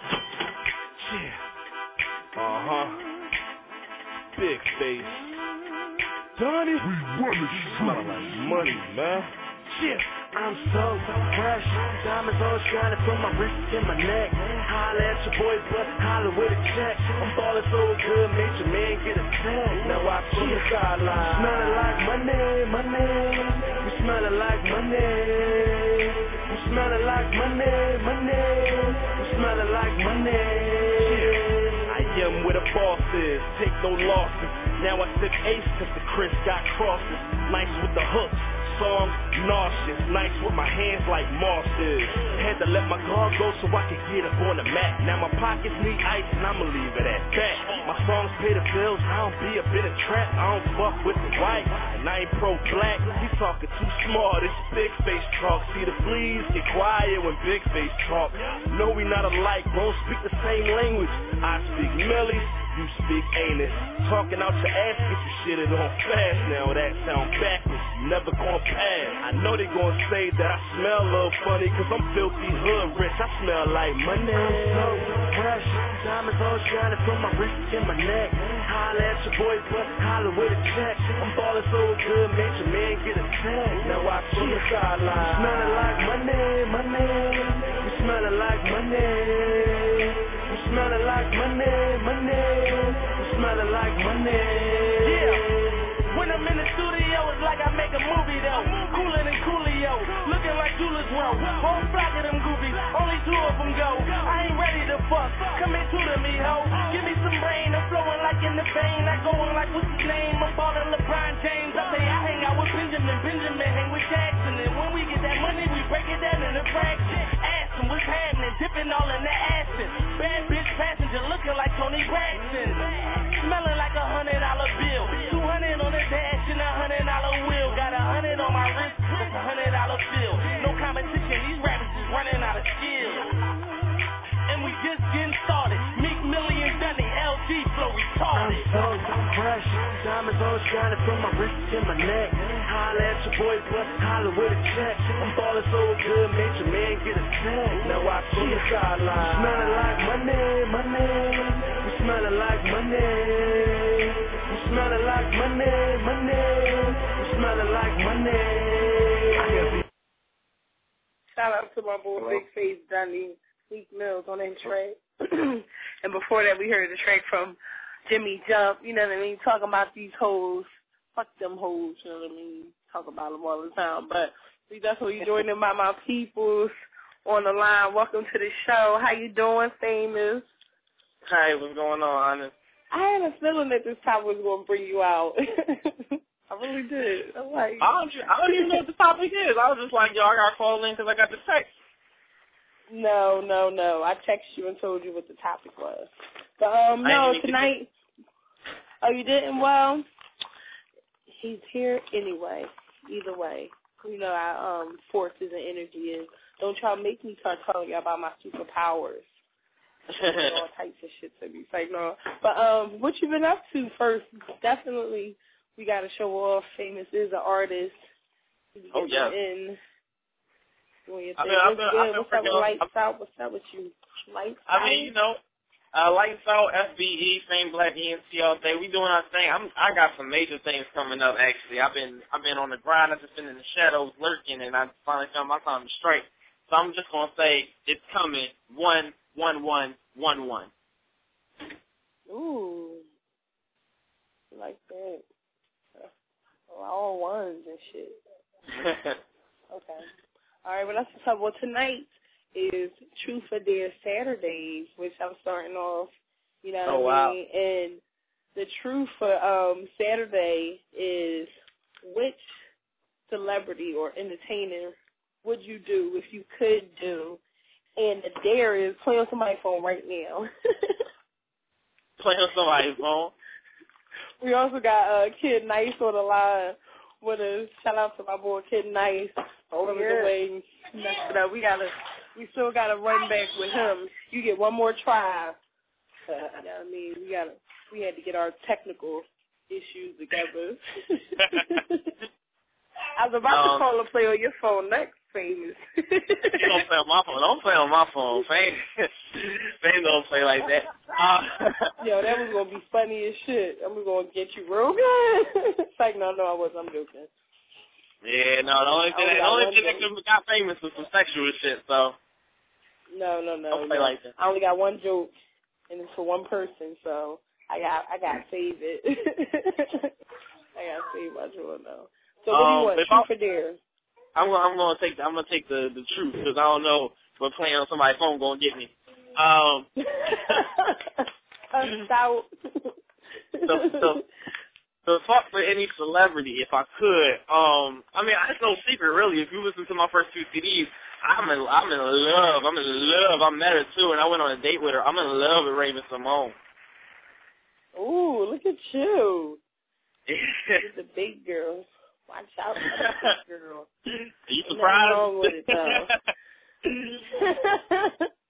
Yeah. Big face. Donnie, we run the smell like money, man. Shit, I'm so fresh. Diamonds all shining from my wrist to my neck. Holla at your boy, but holla with a check. I'm ballin' so good, made your man get a tag. Now I from the sideline. Smelling like money, money. We smelling like money. We smelling like money, money. We smelling like money. I am where the boss is, take no losses. Now I sip ace cause the Chris got crosses. Nice with the hooks, songs nauseous. Nice with my hands like moss is. Had to let my guard go so I could get up on the mat. Now my pockets need ice and I'ma leave it at that. My songs pay the bills, I don't be up in a trap. I don't fuck with the white, and I ain't pro-black. He talking too smart, it's big face talk. See the fleas get quiet when big face talk. No, we not alike, won't speak the same language. I speak Millie, you speak anus. Talking out your ass, get you shitted on fast. Now that sound backwards, you never gon' pass. I know they gon' say that I smell a little funny, cause I'm filthy hood rich, I smell like money. I'm so fresh, diamonds all shining from my wrist to my neck. Holla at your boy, but holla with a check. I'm ballin' so good, make your man get a tag. Now watch on the sideline. Smelling like money, money. You smelling like money. You smelling like money, money. You smelling like money. Yeah. When I'm in the studio, it's like I make a movie though. Cooler than Coolio, looking like Julius Rowe. Whole flock of them goobies, only 2 of them go. I ain't ready to fuck, come into to me, ho. Give me some brain, I'm flowing like in the vein. I going like what's his name? I'm ballin' LeBron James. I say I hang out with Benjamin hang with Jackson. And when we get that money, we break it down in a fraction. Ask him what's happening, dipping all in the acid. Bad bitch passenger looking like Tony Braxton. Smelling like $100 bill. 200 on the dash and $100 wheel. Got 100 on my wrist, that's $100 bill. No competition, these rappers is running out of skill. And we just getting started. Meek Millie and Dunny, LG flow retarded. I'm so fresh, diamonds all shining from my wrist to my neck. Holla at your boy, but holla with a check. I'm ballin' so good, make your man get a tag. Now watch on the sideline. Smelling like money, money. You smelling like money. You smelling like money, money. You smelling like money. Shout out to my boy Big Face Dunny, Meek Mills on that track. And before that, we heard the track from Jimmy Jump, you know what I mean, talking about these hoes. Fuck them hoes, you know what I mean, talk about them all the time. But we definitely joined in by my peoples on the line. Welcome to the show. How you doing, Famous? Hi, what's going on, Honest? I had a feeling that this topic was going to bring you out. I really did. I'm like, I don't even know what the topic is. I was just like, yo, I got to call in because I got the text. No. I texted you and told you what the topic was. But, no, tonight. Oh, you didn't? Well, he's here anyway. Either way. You know how forces and energy is. Don't try to make me start telling you about my superpowers. All types of shit to me. It's like, no. But what you been up to first? Definitely, we got to show off. Famous is an artist. Oh, yeah. What's up with Lights Out? What's up with you? Lights Out? I mean, you know, Lights Out, FBE, Fame Black, ENC all day. We doing our thing. I got some major things coming up, actually. I've been on the grind. I've just been in the shadows lurking, and I finally found my time to strike. So I'm just going to say it's coming 1-1-1-1-1. Ooh. Like that. All ones and shit. Okay. All right, well, that's what's up. Well, tonight is Truth or Dare Saturdays, which I'm starting off, you know what I mean? And the truth for Saturday is which celebrity or entertainer would you do if you could do? And the dare is play on somebody's phone right now. Play on somebody's phone? We also got Kid Nice on the line with us. Shout out to my boy Kid Nice. Over the way, messed it up. We still gotta run back with him. You get one more try. You know what I mean? We had to get our technical issues together. I was about to call and play on your phone next, Famous. You don't play on my phone. Don't play on my phone. Fame don't play like that. Yo, that was gonna be funny as shit. I'm gonna get you real good. It's like, no, I wasn't. I'm joking. Yeah, no, the only thing that got famous was some sexual shit, so. No. Don't play like that. I only got one joke, and it's for one person, so I got to save it. I got to save my joke now. So what do you want, Truth or Dare? I'm gonna take the truth, because I don't know what playing on somebody's phone gonna get me. So fuck for any celebrity if I could. I mean, it's no secret really. If you listen to my first 2 CDs, I'm in love. I met her too, and I went on a date with her. I'm in love with Raven-Symoné. Ooh, look at you. She's a big girl. Watch out for the big girl. Are you surprised? Nothing wrong with it, though.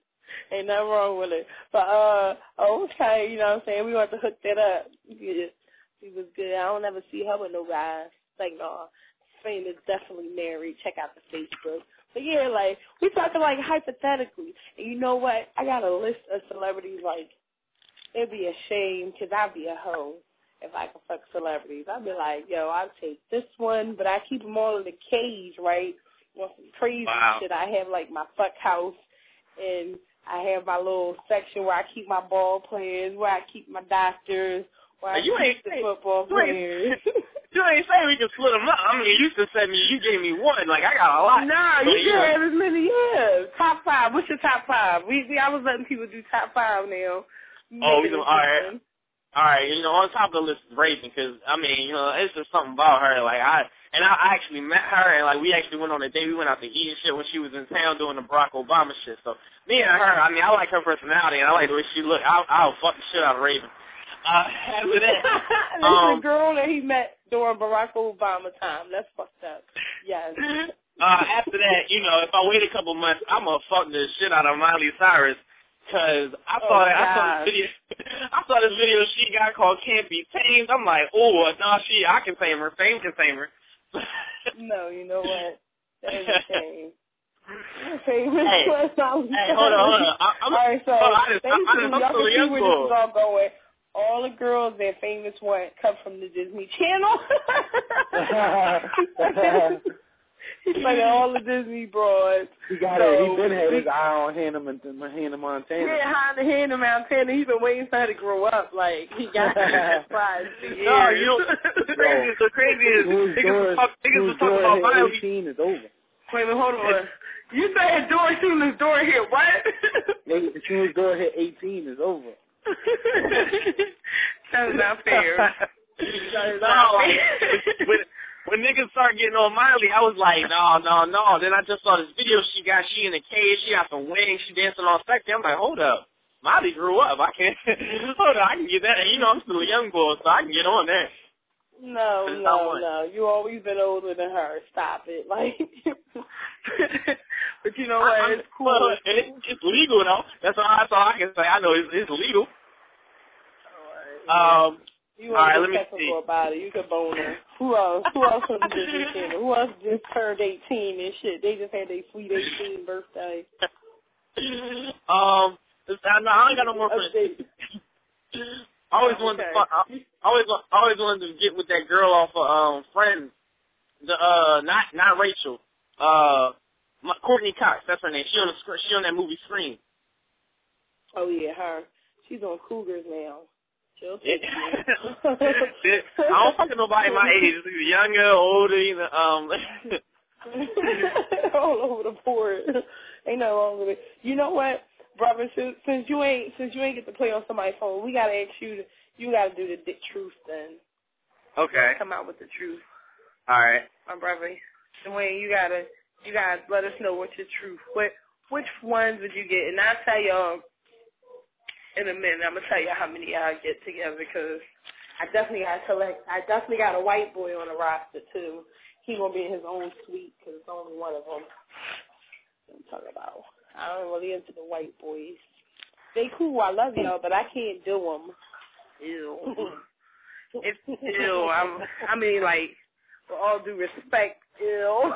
Ain't nothing wrong with it. But, okay, you know what I'm saying? We want to hook that up. Yeah. She was good. I don't ever see her with no guys. Like, no. Fame is definitely married. Check out the Facebook. But, yeah, like, we talking, like, hypothetically. And you know what? I got a list of celebrities, like, it'd be a shame because I'd be a hoe if I could fuck celebrities. I'd be like, yo, I'll take this one, but I keep them all in the cage, right? On some crazy shit. I have, like, my fuck house, and I have my little section where I keep my ball players, where I keep my doctors, where I keep the football players. You ain't saying we can split them up. I mean, you used to say you gave me one. Like, I got a lot. Nah, you can have as many, yeah. Top 5. What's your top 5? I was letting people do top 5 now. Oh, all right. You know, on top of the list is Raven, because I mean, you know, it's just something about her. Like I actually met her, and like we actually went on a date. We went out to eat and shit when she was in town doing the Barack Obama shit. So me and her, I mean, I like her personality, and I like the way she look. I'll fuck the shit out of Raven. After that, this is a girl that he met during Barack Obama time. That's fucked up. Yes. After that, you know, if I wait a couple months, I'm gonna fuck the shit out of Miley Cyrus. Cause I saw this video she got called Can't Be Tamed. I'm like, oh, no, I can tame her. Fame can tame her. No, you know what? That is a shame. Hey, hold on. All right, so basically, y'all can see where this is all going. All the girls that famous want come from the Disney Channel. He's like all the Disney broads. He been had his eye on Hannah Montana. Yeah, Hannah Montana. He's been waiting for her to grow up. Like, he got surprised for years. No, you know, the crazy is niggas was talking about Miley. 18 is over. Wait a minute, hold on. You said as soon as door hit what? As soon as door hit 18 is over. That's not fair. When niggas started getting on Miley, I was like, no. Then I just saw this video she in a cage, she got some wings, she dancing on sexy. I'm like, hold up. Miley grew up. I can get that. And you know, I'm still a young boy, so I can get on that. No. You always been older than her. Stop it. Like, but you know what? It's cool. Well, it's legal, though. That's all I can say. I know it's legal. All right. You want to let me technical see. about it. You can bone her. Who else from the Disney Channel? Who else just turned 18 and shit? They just had their sweet 18 birthday. I ain't got no more friends. I always wanted to get with that girl off of Friends. Not Rachel. Courtney Cox. That's her name. She on that movie Scream. Oh yeah, her. She's on Cougars now. I don't fucking nobody my age. Either younger, older, either all over the board. Ain't nothing wrong with it. You know what, brother? Since you ain't get to play on somebody's phone, we gotta ask you. You gotta do the truth then. Okay. Come out with the truth. All right. My brother, Dwayne, you gotta let us know what's your truth. Which ones would you get? And I'll tell y'all in a minute. I'm gonna tell you how many I get together because I definitely got a white boy on the roster too. He gonna be in his own suite because it's only one of them. I'm talking about. I don't really into the white boys. They cool. I love y'all, but I can't do them. Ew. It's ew. I mean, like, with all due respect, ew.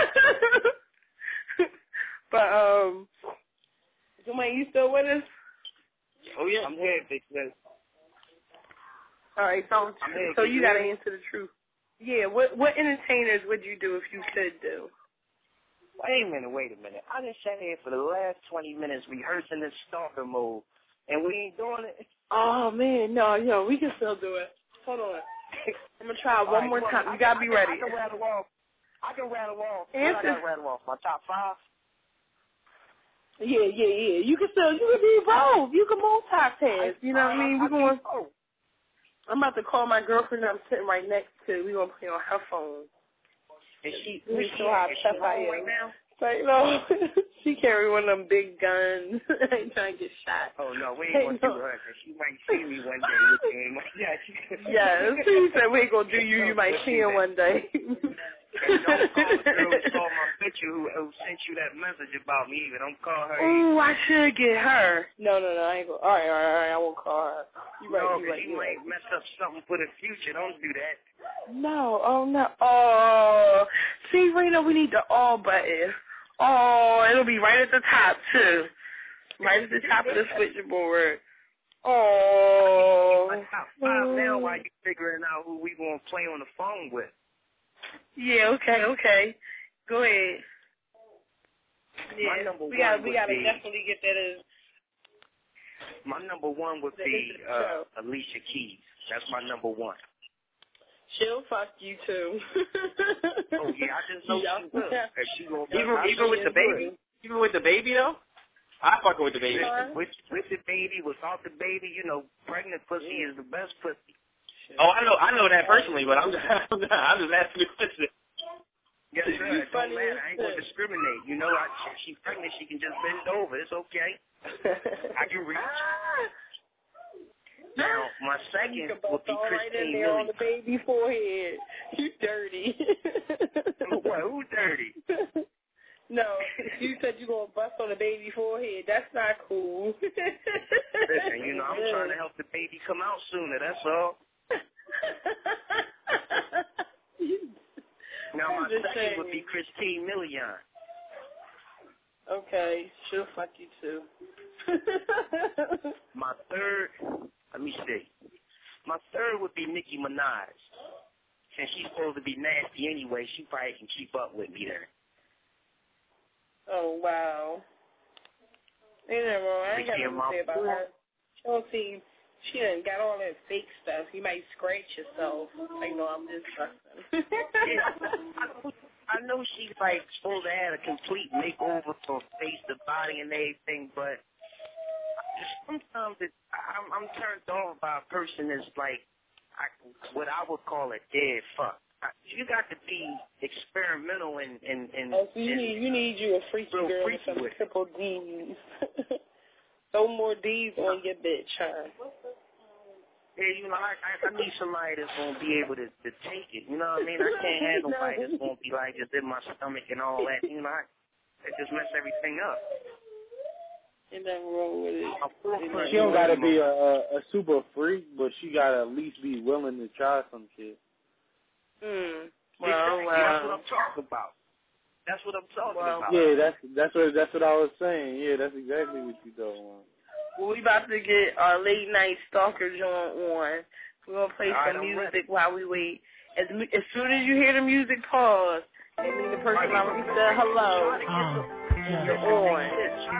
But Dwayne, you still with us? Oh yeah, I'm here, big man. All right, so you gotta answer the truth. Yeah, what entertainers would you do if you could do? Wait a minute. I just sat here for the last 20 minutes rehearsing this stalker move, and we ain't doing it. Oh man, no, we can still do it. Hold on, I'm gonna try one more time. You gotta be ready. I can rattle off. I gotta rattle off my top 5. Yeah. You can do both. You can multitask. You know what I mean? I'm about to call my girlfriend that I'm sitting right next to. We gonna play on her phone. And she show how tough I am. Right now? Like, no, she carry one of them big guns. I ain't trying to get shot. Oh no, we ain't gonna do her because she might see me one day with him. Yes, she said we ain't gonna do you. You might see him one day. Don't call the girl who saw my picture who sent you that message about me either. Don't call her. Ooh, I should get her. No, I ain't go. All right, I won't call her. You right, you might mess up something for the future. Don't do that. No, no. Oh, see, Reno, we need the all button. Oh, it'll be right at the top, too. Right at the top of the switchboard. Oh. Top 5 now while you figuring out who we going to play on the phone with. Yeah, okay. Go ahead. Yeah, we gotta definitely get that in. My number 1 would be Alicia Keys. That's my number 1. She'll fuck you too. Oh yeah, I just know she will. She gonna even with the baby? Even with the baby though? I fuck with the baby. With the baby, without the baby, you know, pregnant pussy is the best pussy. Oh, I know that personally, but I'm just asking the question. Yes, sir. It don't matter. I ain't gonna discriminate. You know, she's pregnant. She can just bend over. It's okay. I can reach. Now, my second would be Christine Millie. On the baby forehead. You dirty. Who dirty? No, you said you gonna bust on the baby forehead. That's not cool. Listen, you know, I'm trying to help the baby come out sooner. That's all. Now, my second would be Christine Milian. Okay, she'll fuck you too. My third, let me see. My third would be Nicki Minaj. Since she's supposed to be nasty anyway, she probably can keep up with me there. Oh, wow. Ain't nothing wrong. I ain't got nothing to say about her. She done got all that fake stuff. You might scratch yourself. I know, I'm just fussing. I know she's like supposed to have a complete makeover for face, the body, and everything, but sometimes I'm turned off by a person that's like what I would call a dead fuck. You got to be experimental and so you need you a freaky girl with some triple D's. Throw more D's on your bitch, huh? Yeah, you know, I need somebody that's gonna be able to take it. You know what I mean? I can't have nobody that's gonna be like just in my stomach and all that. You know, it just mess everything up. Ain't nothing wrong with it. She don't gotta be a super freak, but she gotta at least be willing to try some shit. Well, that's what I'm talking about. That's what I'm talking about. Yeah, that's what I was saying. Yeah, that's exactly what you talking about. Well, we about to get our late night stalker joint on. We're gonna play some music while we wait. As soon as you hear the music pause, and then the person already said hello. You're on.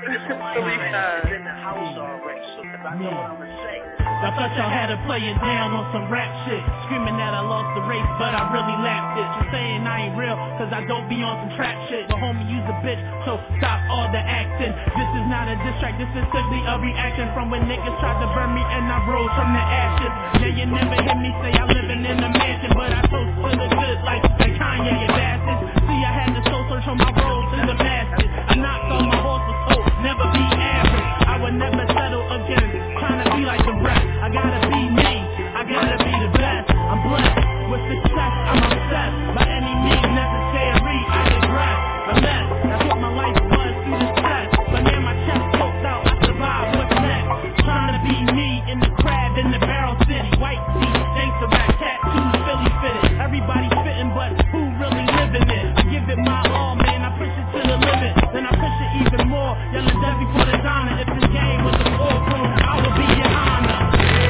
In the house already, so I know what I'm gonna say. I thought y'all had to play it down on some rap shit. Screaming that I lost the race, but I really lapped it. You're saying I ain't real, cause I don't be on some trap shit. But homie, you's a bitch, so stop all the acting. This is not a diss track, this is simply a reaction from when niggas tried to burn me and I rose from the ashes. Now you never hear me say I'm living in a mansion, but I toast for the good like Kanye and bastards. See, I had to soul search on my road to the masses. I knocked on my horse with hope, never be average. I would never settle again, trying to be like the rest. I gotta be me, I gotta be the best. I'm blessed with success, I'm obsessed. By any means necessary, I regress. But that's what my life was through the stress. But now my chest poked out, I survived, what's next? Trying to be me in the crab in the barrel city. White tee, gangsta rap, tattoos, Philly fitted. Everybody fitting, but who really living it? I give it my all, man, I push it to the limit. Then I push it even more, yelling death before the diner. If this game was a courtroom, I would be your honor.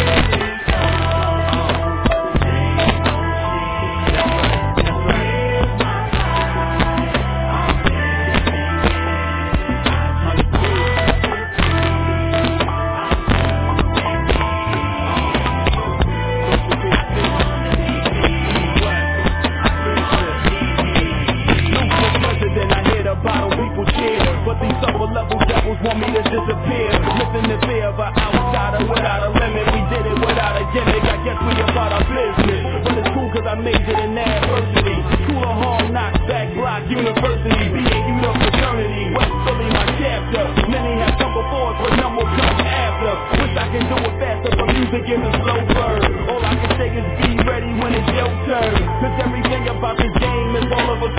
But these upper level devils want me to disappear. Living in fear of an outsider without a limit. We did it without a gimmick. I guess we about our business. But it's cool cause I majored in adversity. School of hard knocks, back block, university. BAU the fraternity, West Philly my chapter. Many have come before us, but none will come after. Wish I could do it faster, but music is a slow burn. All I can say is be ready when it's your turn. Cause everything about this game is all of a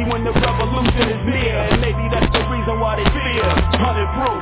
when the revolution is near. And maybe that's the reason why they fear 100 proof.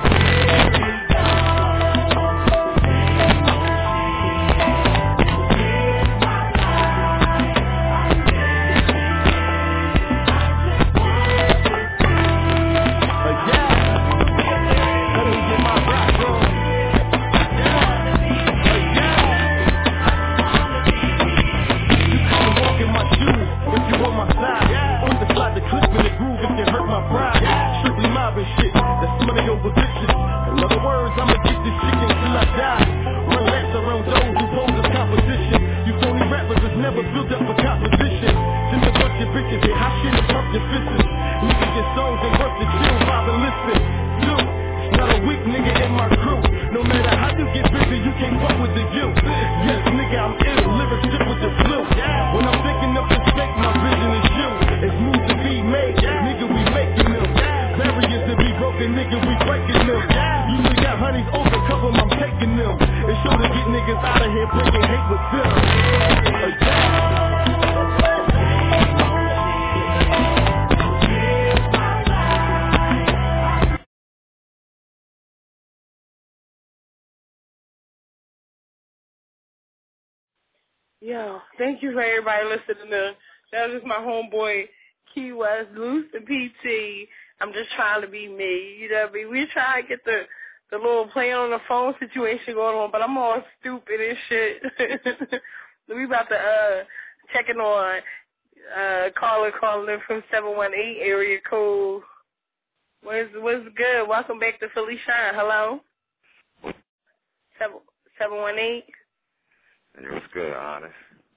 Yo, thank you for everybody listening to. That was just my homeboy, Key West, Loose and PT. I'm just trying to be me. You know what I mean? We try to get the little playing on the phone situation going on, but I'm all stupid and shit. We about to checking on caller calling in from 718 area code. What's good? Welcome back to Philly Shine. Hello? 718? Hey, what's good, Honest?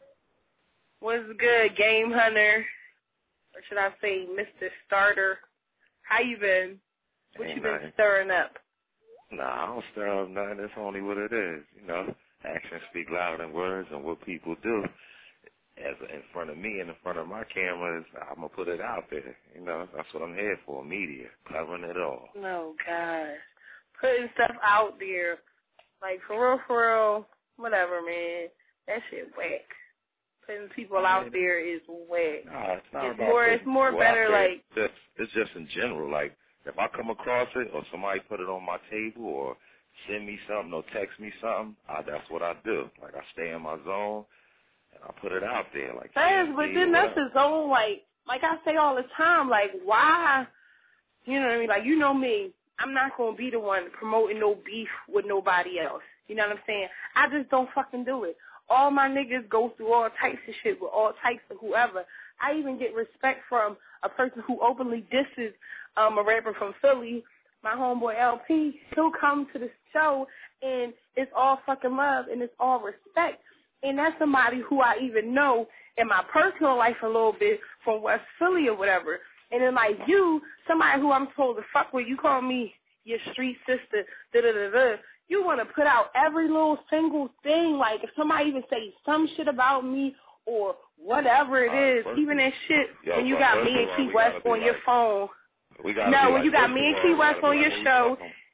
What's good, Game Hunter? Or should I say Mr. Starter? How you been? What you been stirring up? Nah, I don't stir up nothing. That's only what it is. You know, actions speak louder than words, and what people do as in front of me and in front of my cameras, I'm going to put it out there. You know, that's what I'm here for, media, covering it all. Oh, gosh. Putting stuff out there. Like, for real, whatever, man. That shit whack. Putting people out there is whack. Nah, it's not It's more better, like... It's just in general, like, if I come across it or somebody put it on my table or send me something or text me something, that's what I do. Like, I stay in my zone and I put it out there. Like, but then that's the zone, like I say all the time, like, why, you know what I mean? Like, you know me, I'm not going to be the one promoting no beef with nobody else. You know what I'm saying? I just don't fucking do it. All my niggas go through all types of shit with all types of whoever. I even get respect from a person who openly disses a rapper from Philly, my homeboy LP. He'll come to the show, and it's all fucking love, and it's all respect. And that's somebody who I even know in my personal life a little bit from West Philly or whatever. And then, like, you, somebody who I'm supposed to fuck with, you call me your street sister, da-da-da-da. You want to put out every little single thing. Like, if somebody even say some shit about me or whatever it is, even that shit, when you got me and Key West on your phone. When you got me and Key West on your show.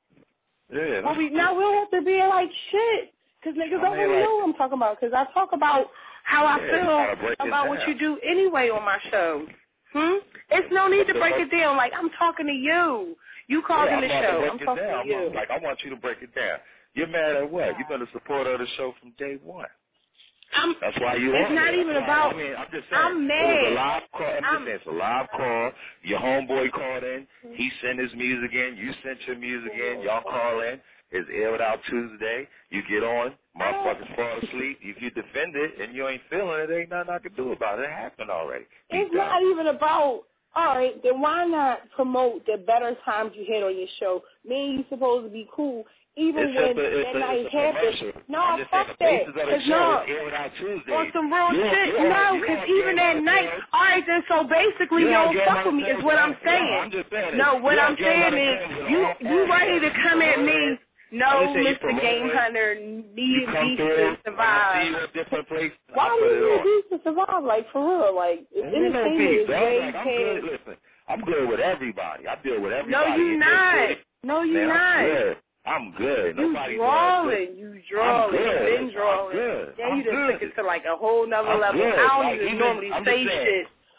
Yeah. We don't have to be like shit. Because niggas don't really know what I'm talking about. Because I talk about how I feel about what you do anyway on my show. It's no need to break it down. Like, I'm talking to you. You called in the show. I'm talking to you. Like, I want you to break it down. You're mad at what? You've been a supporter of the show from day one. That's why you It's not even about... I mean, I'm just saying. I'm mad. It was a live call. I'm just saying, it's a live call. Your homeboy called in. He sent his music in. You sent your music in. Y'all call in. It's aired out Tuesday. You get on. Motherfuckers fall asleep. If you defend it and you ain't feeling it, ain't nothing I can do about it. It happened already. It's not even about... All right, then why not promote the better times you had on your show? Me and you supposed to be cool, even when that night happened. No, fuck that. Cause no, on some real shit. No, because even that night. All right, then. So basically, you don't fuck with me. Is what I'm saying. No, what I'm saying is you ready to come at me? No, Mr. Game Hunter, need beef to survive. Why do you need beef to survive? Like, for real, like, entertainment is way past. Listen, I'm good with everybody. I deal with everybody. No, you're not. No, you're not. I'm good. You drawing. You drawing. You've been drawing. Yeah, you just took it to like a whole nother level. I don't even normally say shit,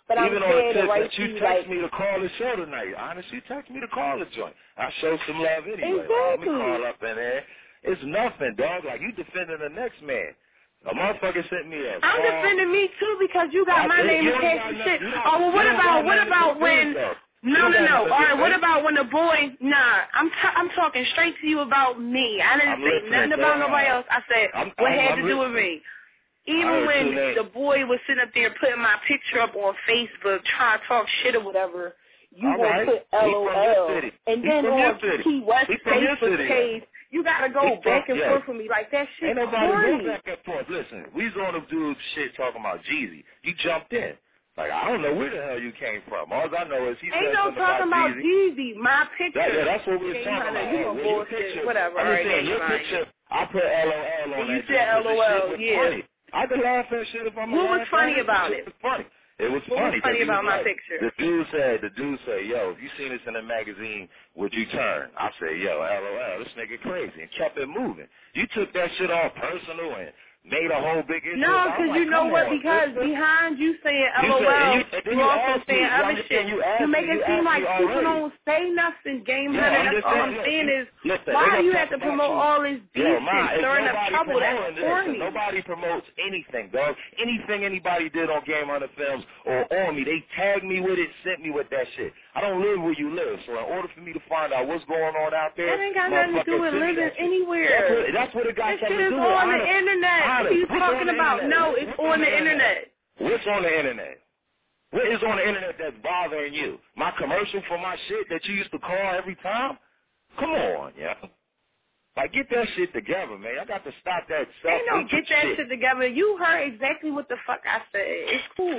but I'm even on the scared to text write that you to you text like. me to call the show tonight. Honestly, text me to call the joint. I show some love anyway. Exactly. Like, let me call up in there. It's nothing, dog. Like, you defending the next man. A motherfucker sent me a I'm defending me too because you got my name attached to shit. Oh, well, what about when? No. All right, what about when the boy? Nah, I'm talking straight to you about me. I didn't say nothing about nobody else. I said what had to do with me. Even when the boy was sitting up there putting my picture up on Facebook, trying to talk shit or whatever, you gonna put LOL, and then on Key West Facebook page. You gotta go back and forth with me like that shit. Ain't nobody corny. go back and forth. Listen, we was on the dude shit talking about Jeezy. You jumped in. Like, I don't know where the hell you came from. All I know is he said something talking about Jeezy. My picture. That's what we were talking about. You gonna bullshit. Whatever. I'm All just right, saying, your picture, I put LOL on you that. You said LOL, yeah. Funny. I could laugh at shit if I'm What was funny about it? It was funny. It was what funny. Was funny about my like, picture? The dude said, yo, if you seen this in a magazine, would you turn? I said, yo, LOL, this nigga crazy, and kept it moving. You took that shit all personal and made a whole big issue. No, because you know what? Because behind you saying LOL, you also saying other shit. You make it seem like people don't say nothing. Game Hunter, that's all I'm saying is, why do you have to promote all this beef shit, stirring up trouble? That's corny. Nobody promotes anything, dog. Anything anybody did on Game Hunter Films or on me, they tagged me with it, sent me with that shit. I don't live where you live, so in order for me to find out what's going on out there, that ain't got nothing to do with living anywhere. That's what it got something to do with. This shit is on the internet. What are you talking about? No, it's on the internet. What's on the internet? What is on the internet that's bothering you? My commercial for my shit that you used to call every time? Come on, yeah. Like, get that shit together, man. I got to stop that get that shit together. You heard exactly what the fuck I said. It's cool.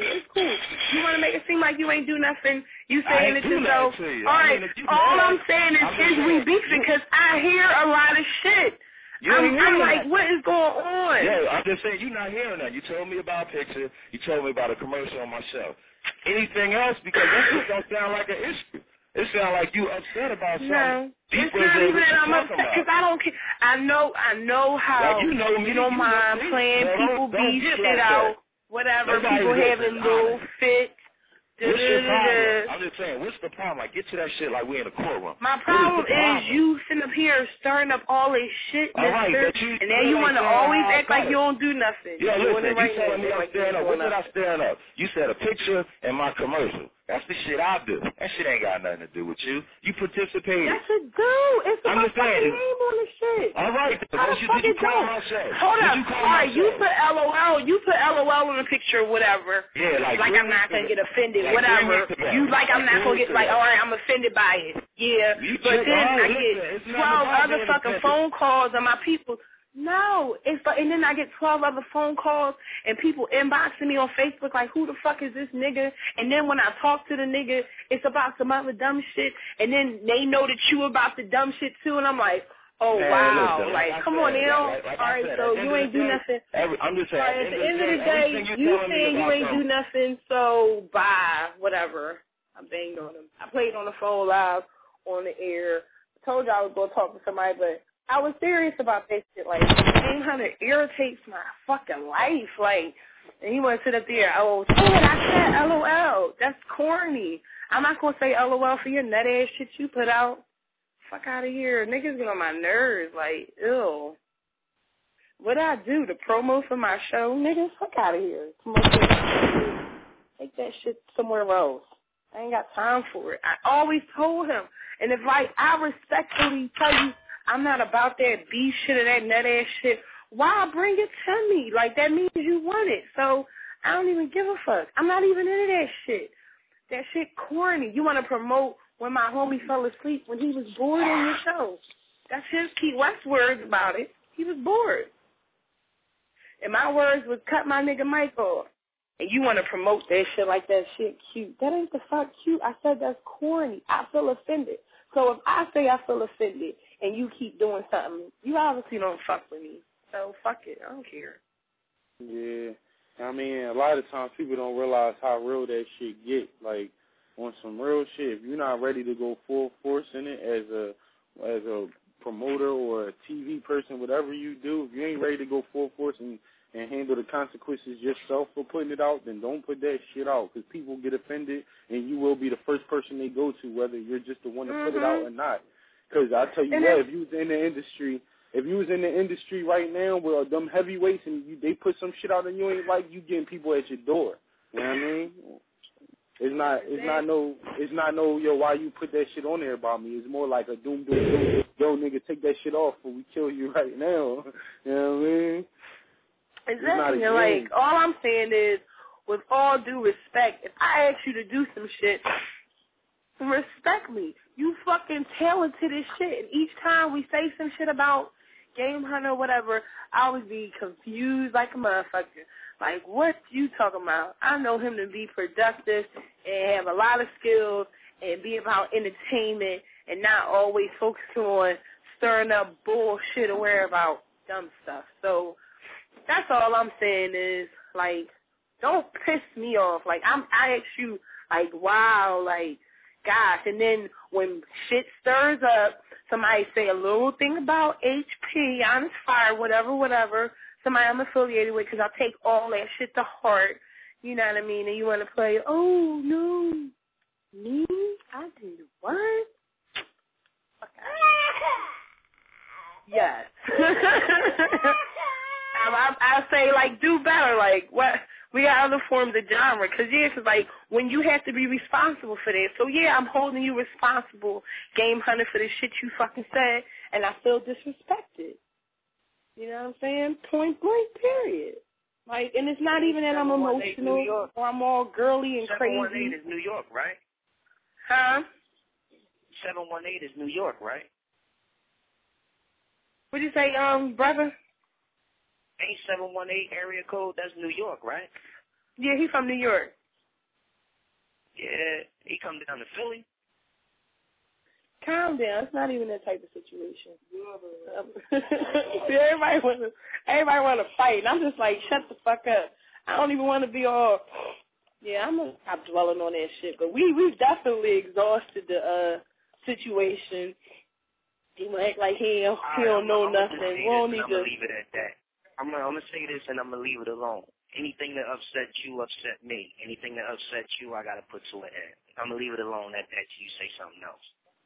You want to make it seem like you ain't do nothing. You saying it yourself. All right. All I'm saying is we beefing because I hear a lot of shit. I'm like, what is going on? Yeah, I'm just saying, you're not hearing that. You told me about a picture. You told me about a commercial on my show. Anything else? Because that just don't sound like an issue. It sounds like you upset about something. No, it's not even that I'm upset because I don't care. I know how like you don't mind playing people beef shit out, whatever. People having little fits. What's your problem? I'm just saying, what's the problem? Like, get to that shit like we're in a courtroom. My problem is you sitting up here stirring up all this shit, mister, and then you want to always act like you don't do nothing. Yeah, listen, you telling me I'm staring up. What did I staring up? You said a picture and my commercial. That's the shit I do. That shit ain't got nothing to do with you. You participated. That's a do. It's my fucking name on the shit. All right. How the fuck did you call my show? Hold up. All right, you put LOL. You put LOL in the picture, whatever. Yeah, like I'm not gonna get offended, whatever. You I'm not gonna get like, all right, I'm offended by it. Yeah, but then I get 12 other fucking phone calls on my people. No, it's like, and then I get 12 other phone calls and people inboxing me on Facebook like, who the fuck is this nigga? And then when I talk to the nigga, it's about some other dumb shit, and then they know that you about the dumb shit too, and I'm like, oh wow, listen, like come on now. All right, so you ain't do nothing. I'm just saying. At the end of the day, you saying you ain't do nothing, so bye, whatever. I banged on him. I played on the phone live on the air. I told you I was gonna talk to somebody, but I was serious about that shit. Like, Game Hunter irritates my fucking life. Like, and you want to sit up there, oh, shit, I said LOL. That's corny. I'm not going to say LOL for your nut ass shit you put out. Fuck out of here. Niggas get on my nerves. Like, ew. What did I do? The promo for my show? Niggas, fuck out of here. Take that shit somewhere else. I ain't got time for it. I always told him. And if, like, I respectfully tell you, I'm not about that beef shit or that nut ass shit, why bring it to me? Like, that means you want it. So I don't even give a fuck. I'm not even into that shit. That shit corny. You want to promote when my homie fell asleep when he was bored on your show. That's his Key West words about it. He was bored. And my words was cut my nigga Mike off. And you want to promote that shit like that shit cute. That ain't the fuck cute. I said that's corny. I feel offended. So if I say I feel offended and you keep doing something, you obviously don't fuck with me. So fuck it. I don't care. Yeah. I mean, a lot of times people don't realize how real that shit get. Like, on some real shit, if you're not ready to go full force in it as a promoter or a TV person, whatever you do, if you ain't ready to go full force and and handle the consequences yourself for putting it out, then don't put that shit out, because people get offended, and you will be the first person they go to, whether you're just the one to put it out or not. Because I tell you what, if you was in the industry right now with them heavyweights and they put some shit out and you ain't like, you getting people at your door. You know what I mean? It's not no, yo, why you put that shit on there about me? It's more like a doom. Yo, nigga, take that shit off or we kill you right now. You know what I mean? Exactly. Like, all I'm saying is, with all due respect, if I ask you to do some shit, respect me. You fucking talented as shit. And each time we say some shit about Game Hunter or whatever, I always be confused like a motherfucker. Like, what you talking about? I know him to be productive and have a lot of skills and be about entertainment and not always focusing on stirring up bullshit or worry about dumb stuff. So that's all I'm saying is, like, don't piss me off. Like, I ask you, like, wow, like, gosh. And then when shit stirs up, somebody say a little thing about HP, Honest Fire, whatever, somebody I'm affiliated with, because I take all that shit to heart. You know what I mean? And you want to play, oh, no, me? I did what? Yes. I say, like, do better. Like, what? We got other forms of genre. Because, yeah, it's like, when you have to be responsible for that. So, yeah, I'm holding you responsible, Game Hunter, for the shit you fucking said, and I feel disrespected. You know what I'm saying? Point blank, period. Like, and it's not even that I'm emotional or I'm all girly and crazy. 718 is New York, right? Huh? 718 is New York, right? What'd you say, brother? Ain't 718 area code? That's New York, right? Yeah, he from New York. Yeah, he come down to Philly. Calm down. It's not even that type of situation. See, everybody want to fight, and I'm just like, shut the fuck up. I don't even want to be all. Yeah, I'm gonna stop dwelling on that shit. But we've definitely exhausted the situation. He gonna act like he don't know nothing. We don't need to. I'm gonna leave it at that. I'm gonna say this and I'm gonna leave it alone. Anything that upset you upset me. Anything that upset you, I gotta put to an end. I'm gonna leave it alone at that. You say something else.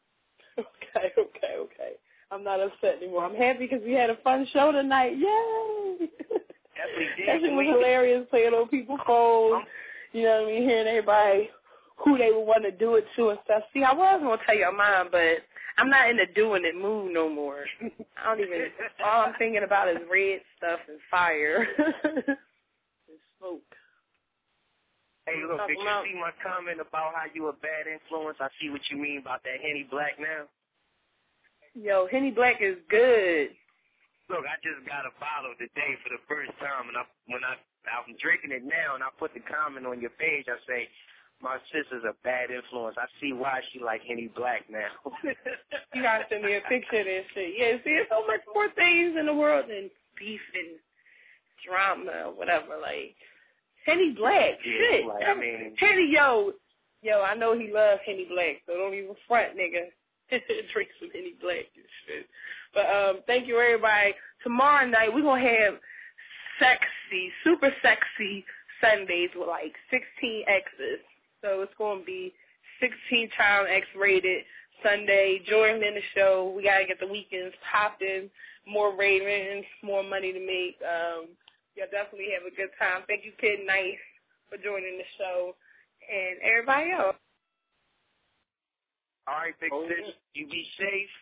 Okay. I'm not upset anymore. I'm happy because we had a fun show tonight. Yay! That shit was hilarious, playing on people's phones. You know what I mean? Hearing everybody who they would want to do it to and stuff. See, I was going to tell your mom, but I'm not in the doing it mood no more. All I'm thinking about is red stuff and fire and smoke. Hey, look, did you see my comment about how you a bad influence? I see what you mean about that Henny Black now. Yo, Henny Black is good. Look, I just got a bottle today for the first time, and I'm drinking it now, and I put the comment on your page. I say, my sister's a bad influence. I see why she like Henny Black now. You gotta send me a picture of that shit. Yeah, see, there's so much more things in the world than beef and drama or whatever. Like, Henny Black, shit. Like, I mean, Henny, yo, I know he loves Henny Black, so don't even front, nigga. Drink some Henny Black and shit. But thank you, everybody. Tomorrow night, we're going to have super sexy Sundays with like 16 X's. So it's going to be 16 child X rated Sunday. Join in the show. We got to get the weekends popping, more ratings, more money to make. You'll definitely have a good time. Thank you, Kid Nice, for joining the show, and everybody else. All right, Big Sis, you be safe.